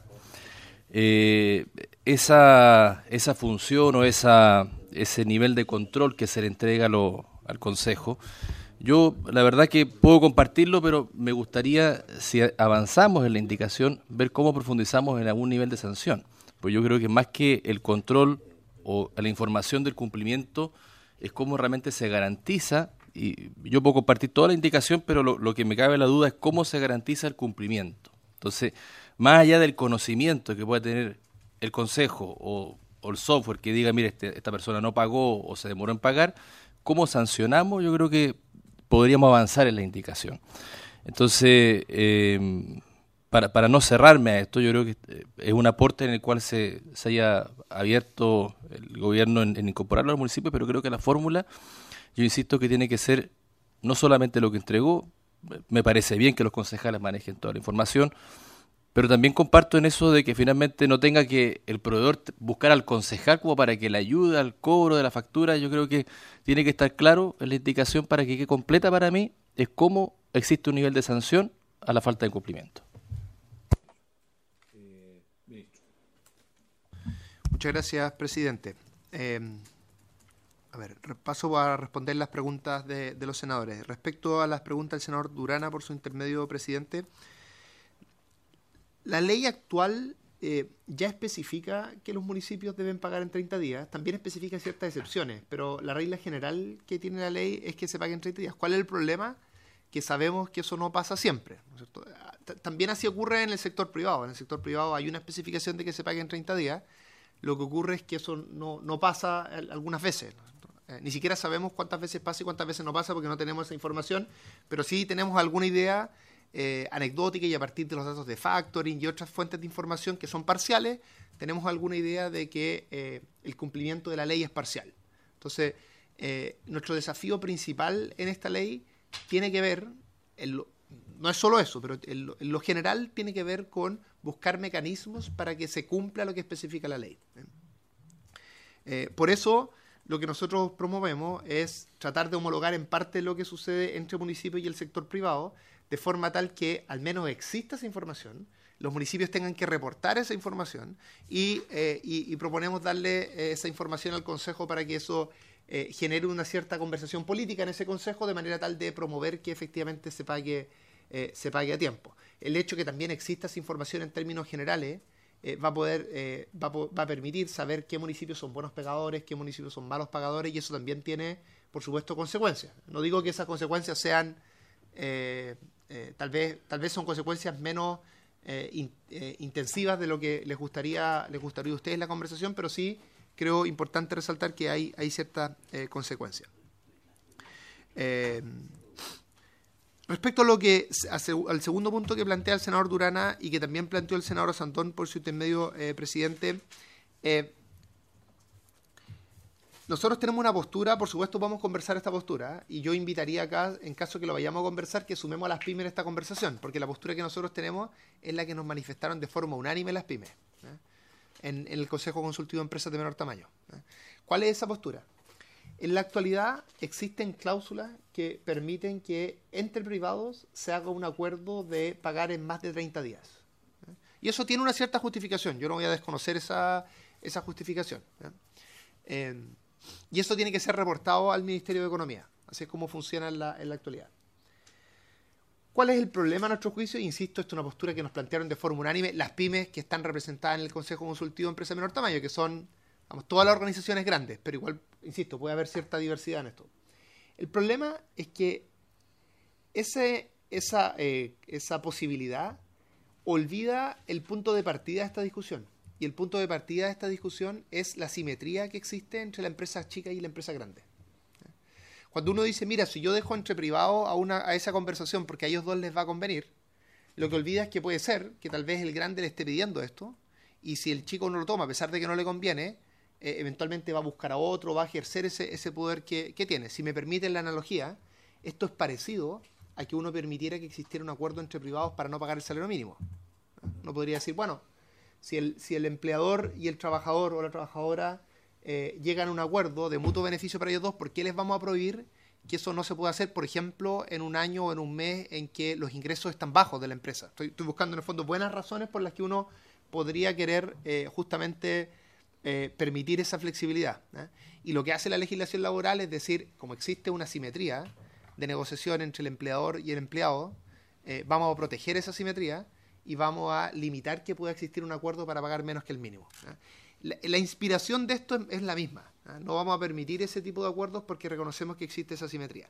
Esa función o ese nivel de control que se le entrega al Consejo, yo la verdad que puedo compartirlo, pero me gustaría, si avanzamos en la indicación, ver cómo profundizamos en algún nivel de sanción. Pues yo creo que más que el control o la información del cumplimiento, es cómo realmente se garantiza, y yo puedo compartir toda la indicación, pero lo que me cabe la duda es cómo se garantiza el cumplimiento. Entonces, más allá del conocimiento que pueda tener el Consejo o el software que diga, mire, esta persona no pagó o se demoró en pagar, ¿cómo sancionamos? Yo creo que podríamos avanzar en la indicación. Entonces, para no cerrarme a esto, yo creo que es un aporte en el cual se haya abierto el gobierno en incorporarlo al municipio, pero creo que la fórmula, yo insisto que tiene que ser no solamente lo que entregó. Me parece bien que los concejales manejen toda la información, pero también comparto en eso de que finalmente no tenga que el proveedor buscar al concejal como para que le ayude al cobro de la factura. Yo creo que tiene que estar claro en la indicación para que quede completa para mí, es cómo existe un nivel de sanción a la falta de cumplimiento. Muchas gracias, presidente. Paso para responder las preguntas de los senadores. Respecto a las preguntas del senador Durana, por su intermedio, presidente, la ley actual ya especifica que los municipios deben pagar en 30 días, también especifica ciertas excepciones, pero la regla general que tiene la ley es que se pague en 30 días. ¿Cuál es el problema? Que sabemos que eso no pasa siempre, ¿no es cierto? También así ocurre en el sector privado. En el sector privado hay una especificación de que se pague en 30 días, lo que ocurre es que eso no pasa algunas veces, ¿no? Ni siquiera sabemos cuántas veces pasa y cuántas veces no pasa porque no tenemos esa información, pero sí tenemos alguna idea anecdótica, y a partir de los datos de factoring y otras fuentes de información que son parciales, tenemos alguna idea de que el cumplimiento de la ley es parcial. Entonces, nuestro desafío principal en esta ley tiene que ver, no es solo eso, pero en lo general tiene que ver con buscar mecanismos para que se cumpla lo que especifica la ley. Por eso, lo que nosotros promovemos es tratar de homologar en parte lo que sucede entre municipios y el sector privado, de forma tal que al menos exista esa información, los municipios tengan que reportar esa información y proponemos darle esa información al Consejo para que eso genere una cierta conversación política en ese Consejo, de manera tal de promover que efectivamente se pague a tiempo. El hecho que también exista esa información en términos generales va a permitir saber qué municipios son buenos pagadores, qué municipios son malos pagadores, y eso también tiene, por supuesto, consecuencias. No digo que esas consecuencias sean, tal vez son consecuencias menos intensivas de lo que les gustaría a ustedes la conversación, pero sí creo importante resaltar que hay cierta consecuencia. Respecto a lo que al segundo punto que plantea el senador Durana y que también planteó el senador Santón por su intermedio, presidente, nosotros tenemos una postura, por supuesto vamos a conversar esta postura, y yo invitaría acá, en caso que lo vayamos a conversar, que sumemos a las pymes en esta conversación, porque la postura que nosotros tenemos es la que nos manifestaron de forma unánime las pymes, en el Consejo Consultivo de Empresas de Menor Tamaño. ¿Cuál es esa postura? En la actualidad existen cláusulas que permiten que entre privados se haga un acuerdo de pagar en más de 30 días. Y eso tiene una cierta justificación, yo no voy a desconocer esa justificación. Y eso tiene que ser reportado al Ministerio de Economía. Así es como funciona en la actualidad. ¿Cuál es el problema a nuestro juicio? Insisto, esto es una postura que nos plantearon de forma unánime las pymes que están representadas en el Consejo Consultivo de Empresas de Menor Tamaño, que son todas las organizaciones grandes, pero igual, insisto, puede haber cierta diversidad en esto. El problema es que esa posibilidad olvida el punto de partida de esta discusión. Y el punto de partida de esta discusión es la simetría que existe entre la empresa chica y la empresa grande. Cuando uno dice, mira, si yo dejo entre privados a esa conversación porque a ellos dos les va a convenir, lo que olvida es que puede ser que tal vez el grande le esté pidiendo esto, y si el chico no lo toma, a pesar de que no le conviene, eventualmente va a buscar a otro, va a ejercer ese poder que tiene. Si me permiten la analogía, esto es parecido a que uno permitiera que existiera un acuerdo entre privados para no pagar el salario mínimo. Uno podría decir, bueno, si el empleador y el trabajador o la trabajadora llegan a un acuerdo de mutuo beneficio para ellos dos, ¿por qué les vamos a prohibir que eso no se pueda hacer, por ejemplo, en un año o en un mes en que los ingresos están bajos de la empresa? Estoy buscando en el fondo buenas razones por las que uno podría querer justamente permitir esa flexibilidad. Y lo que hace la legislación laboral es decir, como existe una simetría de negociación entre el empleador y el empleado, vamos a proteger esa simetría y vamos a limitar que pueda existir un acuerdo para pagar menos que el mínimo. La inspiración de esto es la misma. No vamos a permitir ese tipo de acuerdos porque reconocemos que existe esa simetría.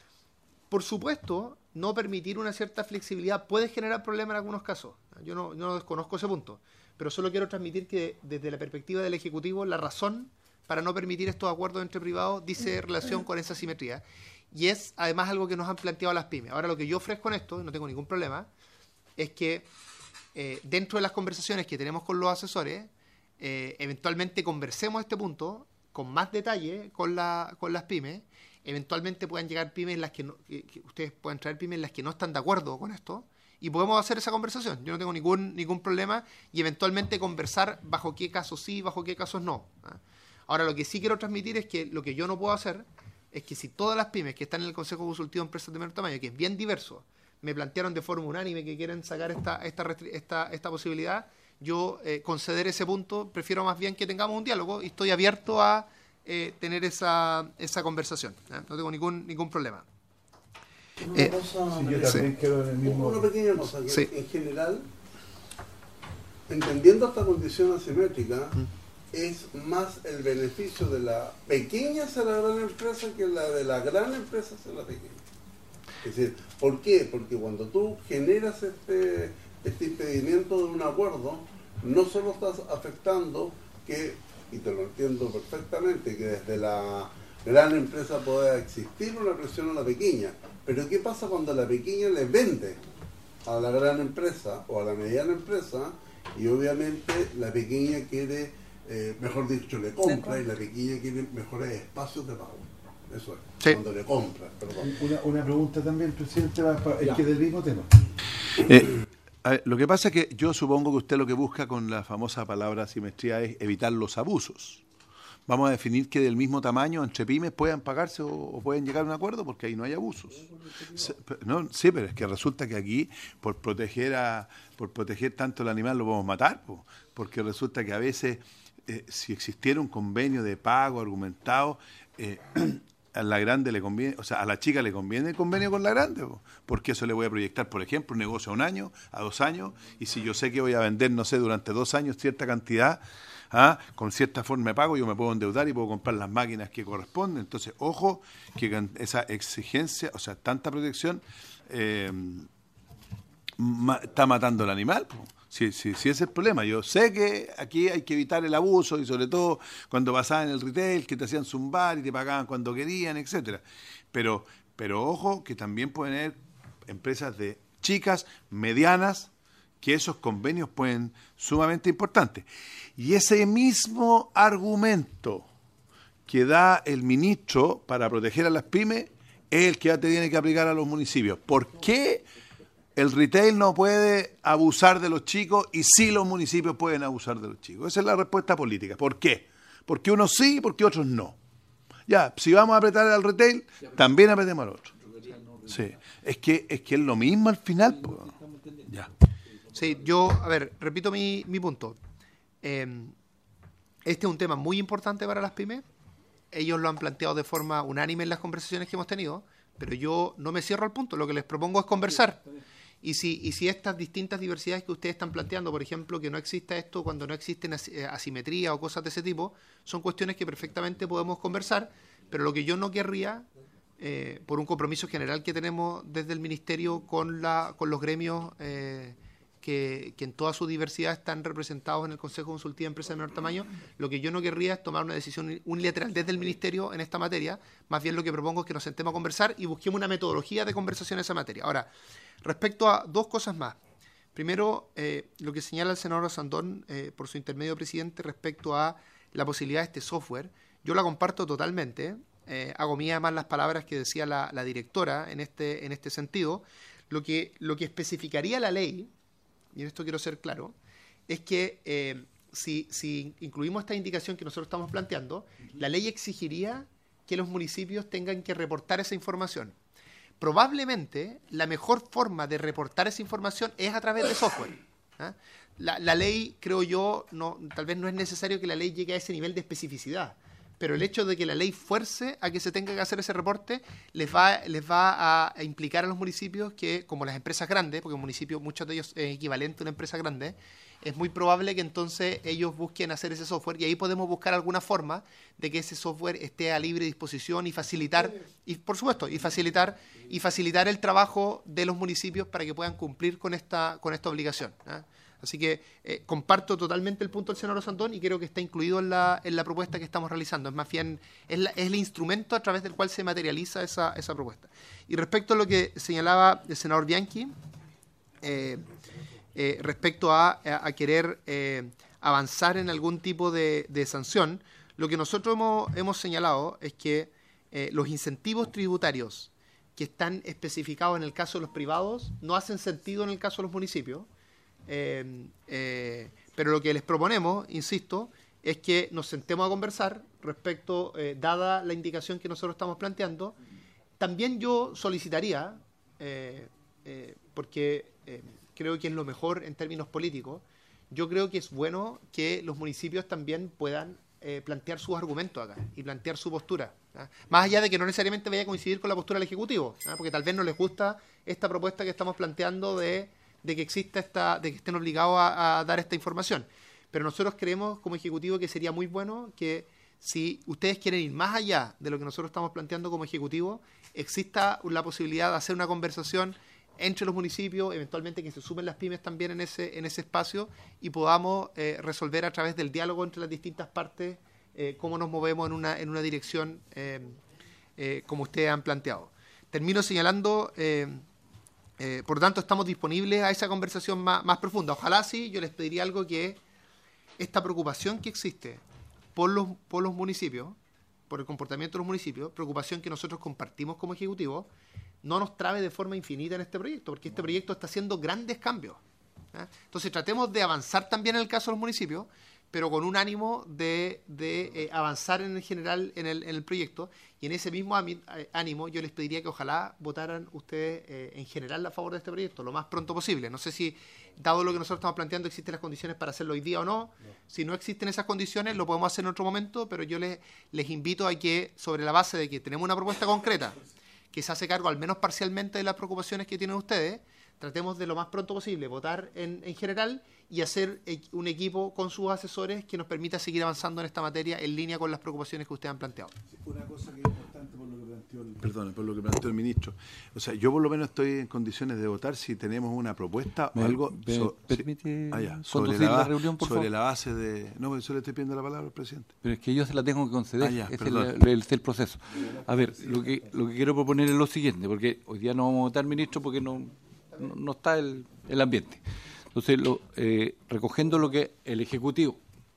Por supuesto, no permitir una cierta flexibilidad puede generar problemas en algunos casos. Yo no desconozco ese punto, pero solo quiero transmitir que desde la perspectiva del Ejecutivo, la razón para no permitir estos acuerdos entre privados dice relación con esa simetría. Y es además algo que nos han planteado las pymes. Ahora, lo que yo ofrezco en esto, no tengo ningún problema, es que dentro de las conversaciones que tenemos con los asesores, eventualmente conversemos este punto con más detalle con las pymes. Eventualmente puedan llegar pymes en las que ustedes puedan traer pymes en las que no están de acuerdo con esto y podemos hacer esa conversación. Yo no tengo ningún problema y eventualmente conversar bajo qué casos sí, bajo qué casos no. Ahora, lo que sí quiero transmitir es que lo que yo no puedo hacer es que si todas las pymes que están en el Consejo Consultivo de Empresas de Menor Tamaño, que es bien diverso, me plantearon de forma unánime que quieren sacar esta posibilidad, yo conceder ese punto, prefiero más bien que tengamos un diálogo y estoy abierto a tener esa conversación. No tengo ningún problema. Una cosa, sí, yo también quiero en el mismo... Una pequeña cosa, que sí. En general, entendiendo esta condición asimétrica, es más el beneficio de la pequeña hacia la gran empresa que la de la gran empresa hacia la pequeña. Es decir, ¿por qué? Porque cuando tú generas este impedimento de un acuerdo, no solo estás afectando que, y te lo entiendo perfectamente, que desde la gran empresa pueda existir una presión a la pequeña, pero ¿qué pasa cuando la pequeña le vende a la gran empresa o a la mediana empresa y obviamente la pequeña quiere, mejor dicho, le compra y la pequeña quiere mejores espacios de pago? Eso es, sí. Cuando le compra, perdón. Una pregunta también, presidente, es que del mismo tema. A ver, lo que pasa es que yo supongo que usted lo que busca con la famosa palabra simetría es evitar los abusos. Vamos a definir que del mismo tamaño entre pymes puedan pagarse o pueden llegar a un acuerdo porque ahí no hay abusos. Sí, pero es que resulta que aquí por proteger tanto el animal lo podemos matar, porque resulta que a veces si existiera un convenio de pago argumentado, a la grande le conviene, o sea, a la chica le conviene el convenio con la grande, porque eso le voy a proyectar, por ejemplo, un negocio a 1 año, a 2 años, y si yo sé que voy a vender, no sé, durante 2 años cierta cantidad, con cierta forma de pago, yo me puedo endeudar y puedo comprar las máquinas que corresponden. Entonces, ojo, que esa exigencia, o sea, tanta protección, está matando al animal. Po. Sí, ese es el problema. Yo sé que aquí hay que evitar el abuso y sobre todo cuando pasaba en el retail, que te hacían zumbar y te pagaban cuando querían, etcétera. Pero ojo que también pueden haber empresas de chicas, medianas, que esos convenios pueden sumamente importantes. Y ese mismo argumento que da el ministro para proteger a las pymes es el que ya te tiene que aplicar a los municipios. ¿Por qué el retail no puede abusar de los chicos y sí los municipios pueden abusar de los chicos? Esa es la respuesta política. ¿Por qué? Porque unos sí y porque otros no. Ya, si vamos a apretar al retail, también apretemos al otro. Sí, es que es lo mismo al final. Pues. Ya. Sí, yo, a ver, repito mi punto. Este es un tema muy importante para las pymes. Ellos lo han planteado de forma unánime en las conversaciones que hemos tenido, pero yo no me cierro al punto. Lo que les propongo es conversar. Y si estas distintas diversidades que ustedes están planteando, por ejemplo, que no exista esto cuando no existen asimetría o cosas de ese tipo, son cuestiones que perfectamente podemos conversar, pero lo que yo no querría, por un compromiso general que tenemos desde el Ministerio con los gremios que en toda su diversidad están representados en el Consejo Consultivo de Empresas de Menor Tamaño, lo que yo no querría es tomar una decisión unilateral desde el Ministerio en esta materia. Más bien lo que propongo es que nos sentemos a conversar y busquemos una metodología de conversación en esa materia. Ahora, respecto a dos cosas más. Primero, lo que señala el senador Sandón, por su intermedio presidente, respecto a la posibilidad de este software, yo la comparto totalmente. Hago mía además las palabras que decía la directora en este sentido. Lo que especificaría la ley, y en esto quiero ser claro, es que si incluimos esta indicación que nosotros estamos planteando, la ley exigiría que los municipios tengan que reportar esa información. Probablemente la mejor forma de reportar esa información es a través de software. ¿Ah? La ley, creo yo, tal vez no es necesario que la ley llegue a ese nivel de especificidad, pero el hecho de que la ley fuerce a que se tenga que hacer ese reporte les va a implicar a los municipios que, como las empresas grandes, porque un municipio, muchos de ellos es equivalente a una empresa grande, es muy probable que entonces ellos busquen hacer ese software y ahí podemos buscar alguna forma de que ese software esté a libre disposición y facilitar, y por supuesto, y facilitar el trabajo de los municipios para que puedan cumplir con esta obligación. ¿Eh? Así que comparto totalmente el punto del senador Sandón y creo que está incluido en la propuesta que estamos realizando. Es más bien, es el instrumento a través del cual se materializa esa propuesta. Y respecto a lo que señalaba el senador Bianchi, respecto a querer avanzar en algún tipo de sanción, lo que nosotros hemos señalado es que los incentivos tributarios que están especificados en el caso de los privados no hacen sentido en el caso de los municipios. Pero lo que les proponemos, insisto, es que nos sentemos a conversar respecto, dada la indicación que nosotros estamos planteando. También yo solicitaría, porque creo que es lo mejor en términos políticos, yo creo que es bueno que los municipios también puedan plantear sus argumentos acá y plantear su postura, ¿ah? Más allá de que no necesariamente vaya a coincidir con la postura del Ejecutivo, ¿ah? Porque tal vez no les gusta esta propuesta que estamos planteando de que exista de que estén obligados a dar esta información. Pero nosotros creemos como Ejecutivo que sería muy bueno que si ustedes quieren ir más allá de lo que nosotros estamos planteando como Ejecutivo, exista la posibilidad de hacer una conversación entre los municipios, eventualmente que se sumen las pymes también en ese espacio y podamos resolver a través del diálogo entre las distintas partes cómo nos movemos en una dirección como ustedes han planteado. Termino señalando... por lo tanto, estamos disponibles a esa conversación más profunda. Ojalá sí, yo les pediría algo que esta preocupación que existe por los municipios, por el comportamiento de los municipios, preocupación que nosotros compartimos como Ejecutivo, no nos trabe de forma infinita en este proyecto, porque este proyecto está haciendo grandes cambios. ¿Eh? Entonces, tratemos de avanzar también en el caso de los municipios, pero con un ánimo de avanzar en general en el proyecto, y en ese mismo ánimo yo les pediría que ojalá votaran ustedes en general a favor de este proyecto lo más pronto posible. No sé si, dado lo que nosotros estamos planteando, existen las condiciones para hacerlo hoy día o no. Si no existen esas condiciones, lo podemos hacer en otro momento, pero yo les invito a que, sobre la base de que tenemos una propuesta concreta, que se hace cargo al menos parcialmente de las preocupaciones que tienen ustedes, tratemos de lo más pronto posible votar en general y hacer un equipo con sus asesores que nos permita seguir avanzando en esta materia en línea con las preocupaciones que ustedes han planteado. Una cosa que es importante por lo que plantea Perdón, por lo que planteó el ministro. O sea, yo por lo menos estoy en condiciones de votar si tenemos una propuesta o algo. ¿Permite sobre conducir la reunión, por favor? Sobre la base de. No, yo le estoy pidiendo la palabra al presidente. Pero es que yo se la tengo que conceder. Es perdón. el proceso. A ver, lo que quiero proponer es lo siguiente, porque hoy día no vamos a votar, ministro, porque no está el ambiente. Entonces, recogiendo lo que el Ejecutivo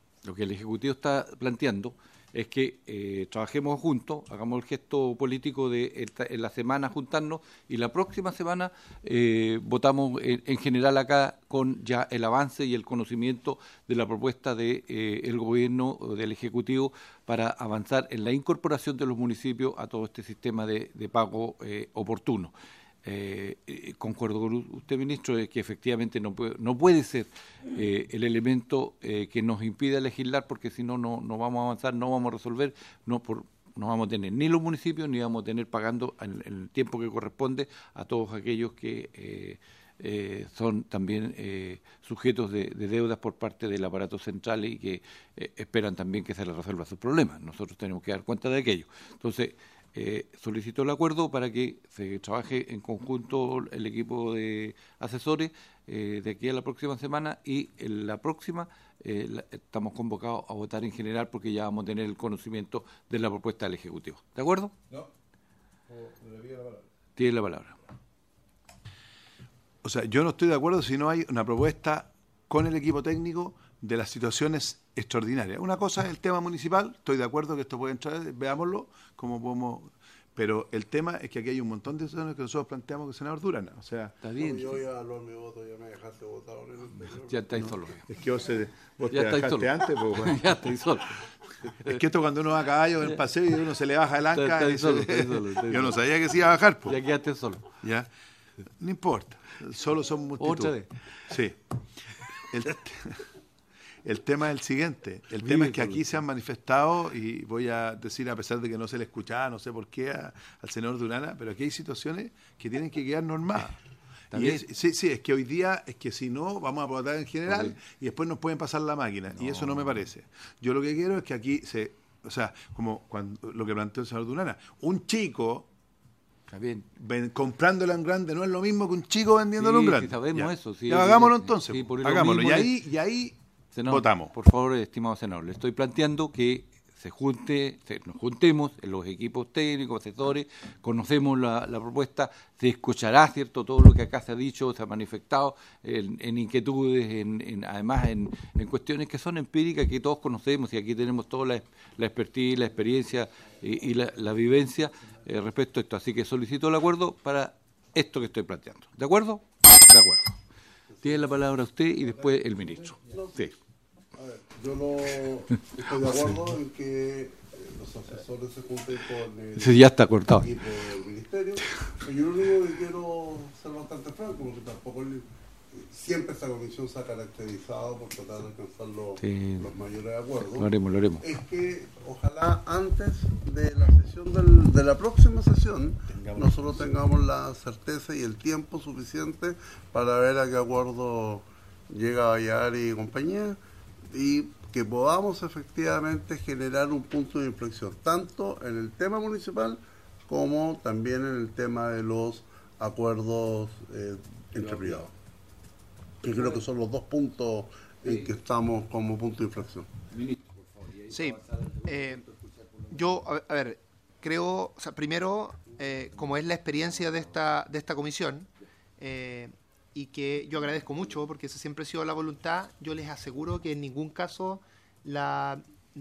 está planteando, es que trabajemos juntos, hagamos el gesto político de en la semana juntarnos y la próxima semana votamos en general acá con ya el avance y el conocimiento de la propuesta del gobierno, del Ejecutivo, para avanzar en la incorporación de los municipios a todo este sistema de pago oportuno. Concuerdo con usted, ministro, de que efectivamente no puede ser el elemento que nos impida legislar, porque si no vamos a avanzar, no vamos a resolver, no vamos a tener ni los municipios, ni vamos a tener pagando en el tiempo que corresponde a todos aquellos que son también sujetos de deudas por parte del aparato central y que esperan también que se les resuelva sus problemas. Nosotros tenemos que dar cuenta de aquello. Entonces, solicito el acuerdo para que se trabaje en conjunto el equipo de asesores de aquí a la próxima semana, y en la próxima estamos convocados a votar en general, porque ya vamos a tener el conocimiento de la propuesta del Ejecutivo. ¿De acuerdo? No. Le pido la palabra. Tiene la palabra. O sea, yo no estoy de acuerdo si no hay una propuesta con el equipo técnico de las situaciones extraordinarias. Una cosa es el tema municipal, estoy de acuerdo que esto puede entrar, veámoslo, cómo podemos... Pero el tema es que aquí hay un montón de situaciones que nosotros planteamos con el senador Durana. O sea, está bien. Yo ya lo mi voto, ya me dejaste votar en el anterior. Ya estáis solo. Es que vos te ya dejaste solo. Antes, pues, bueno. Ya estáis solo. Es que esto cuando uno va a caballo en el paseo y uno se le baja el anca. Estáis solo. Yo no sabía que se iba a bajar, pues. Ya quedaste solo. Ya. No importa. Solo son multitud. Otra vez. Sí. El tema es el siguiente. El tema es que aquí se han manifestado, y voy a decir, a pesar de que no se le escuchaba, no sé por qué, al senador Durana, pero aquí hay situaciones que tienen que quedar normadas. Sí, es que hoy día, es que si no, vamos a votar en general y después nos pueden pasar la máquina. Y eso no me parece. Yo lo que quiero es que aquí o sea, como lo que planteó el senador Durana, un chico... Está bien. Comprándolo en grande no es lo mismo que un chico vendiéndolo en grande. Sí, sabemos eso. Sí, ya hagámoslo entonces. Sí, hagámoslo. Y ahí senador, votamos. Por favor, estimado senador, le estoy planteando que nos juntemos en los equipos técnicos, asesores, conocemos la propuesta, se escuchará, ¿cierto?, todo lo que acá se ha dicho, se ha manifestado en inquietudes, además en cuestiones que son empíricas, que todos conocemos, y aquí tenemos toda la expertise, la experiencia y la vivencia respecto a esto. Así que solicito el acuerdo para esto que estoy planteando. ¿De acuerdo? De acuerdo. Tiene la palabra usted y después el ministro. Sí. A ver, yo no estoy de acuerdo en que los asesores se junten con el sí, ya está cortado. Equipo del ministerio. Yo lo único que quiero ser bastante franco, porque tampoco siempre esta comisión se ha caracterizado por tratar de alcanzar los mayores acuerdos. Lo haremos. Es que ojalá antes de la sesión de la próxima sesión nosotros tengamos la certeza y el tiempo suficiente para ver a qué acuerdo llega Vallar y compañía, y que podamos efectivamente generar un punto de inflexión, tanto en el tema municipal como también en el tema de los acuerdos entre privados. Que creo que son los dos puntos en que estamos como punto de inflexión. Sí, yo, a ver, creo, o sea, primero, como es la experiencia de esta comisión, y que yo agradezco mucho, porque esa siempre ha sido la voluntad, yo les aseguro que en ningún caso la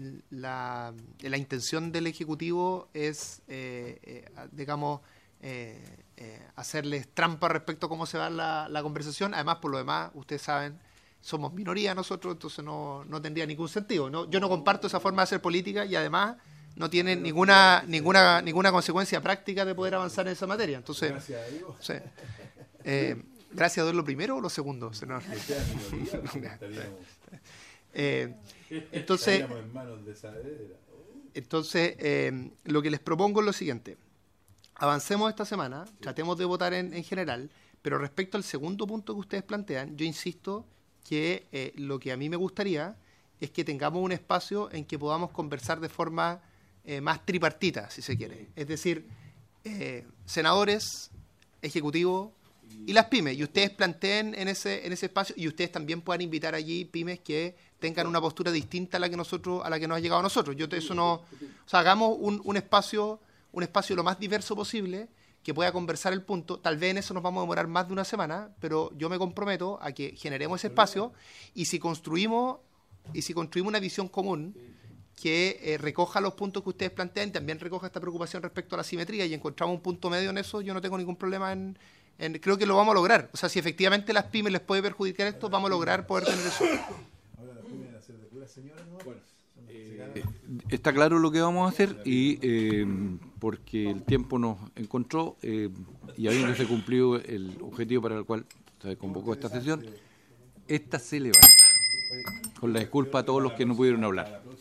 intención del Ejecutivo es, digamos, hacerles trampa respecto a cómo se va la conversación. Además, por lo demás, ustedes saben, somos minoría nosotros, entonces no tendría ningún sentido, ¿no? Yo no comparto esa forma de hacer política, y además no tiene ninguna consecuencia práctica de poder avanzar en esa materia. Entonces, gracias a Dios. Sí. ¿Gracias a Dios lo primero o lo segundo, senador? Entonces, lo que les propongo es lo siguiente. Avancemos esta semana, tratemos de votar en general, pero respecto al segundo punto que ustedes plantean, yo insisto que lo que a mí me gustaría es que tengamos un espacio en que podamos conversar de forma más tripartita, si se quiere. Es decir, senadores, ejecutivo y las pymes, y ustedes planteen en ese espacio, y ustedes también puedan invitar allí pymes que tengan una postura distinta a la que nos ha llegado a nosotros. Hagamos un espacio lo más diverso posible, que pueda conversar el punto. Tal vez en eso nos vamos a demorar más de una semana, pero yo me comprometo a que generemos ese espacio, y si construimos una visión común que recoja los puntos que ustedes plantean, también recoja esta preocupación respecto a la simetría, y encontramos un punto medio en eso, yo no tengo ningún problema creo que lo vamos a lograr. O sea, si efectivamente las pymes les puede perjudicar esto, vamos a lograr poder tener eso. Está claro lo que vamos a hacer, y porque el tiempo nos encontró, y habiéndose cumplido el objetivo para el cual se convocó esta sesión, esta se levanta. Con la disculpa a todos los que no pudieron hablar.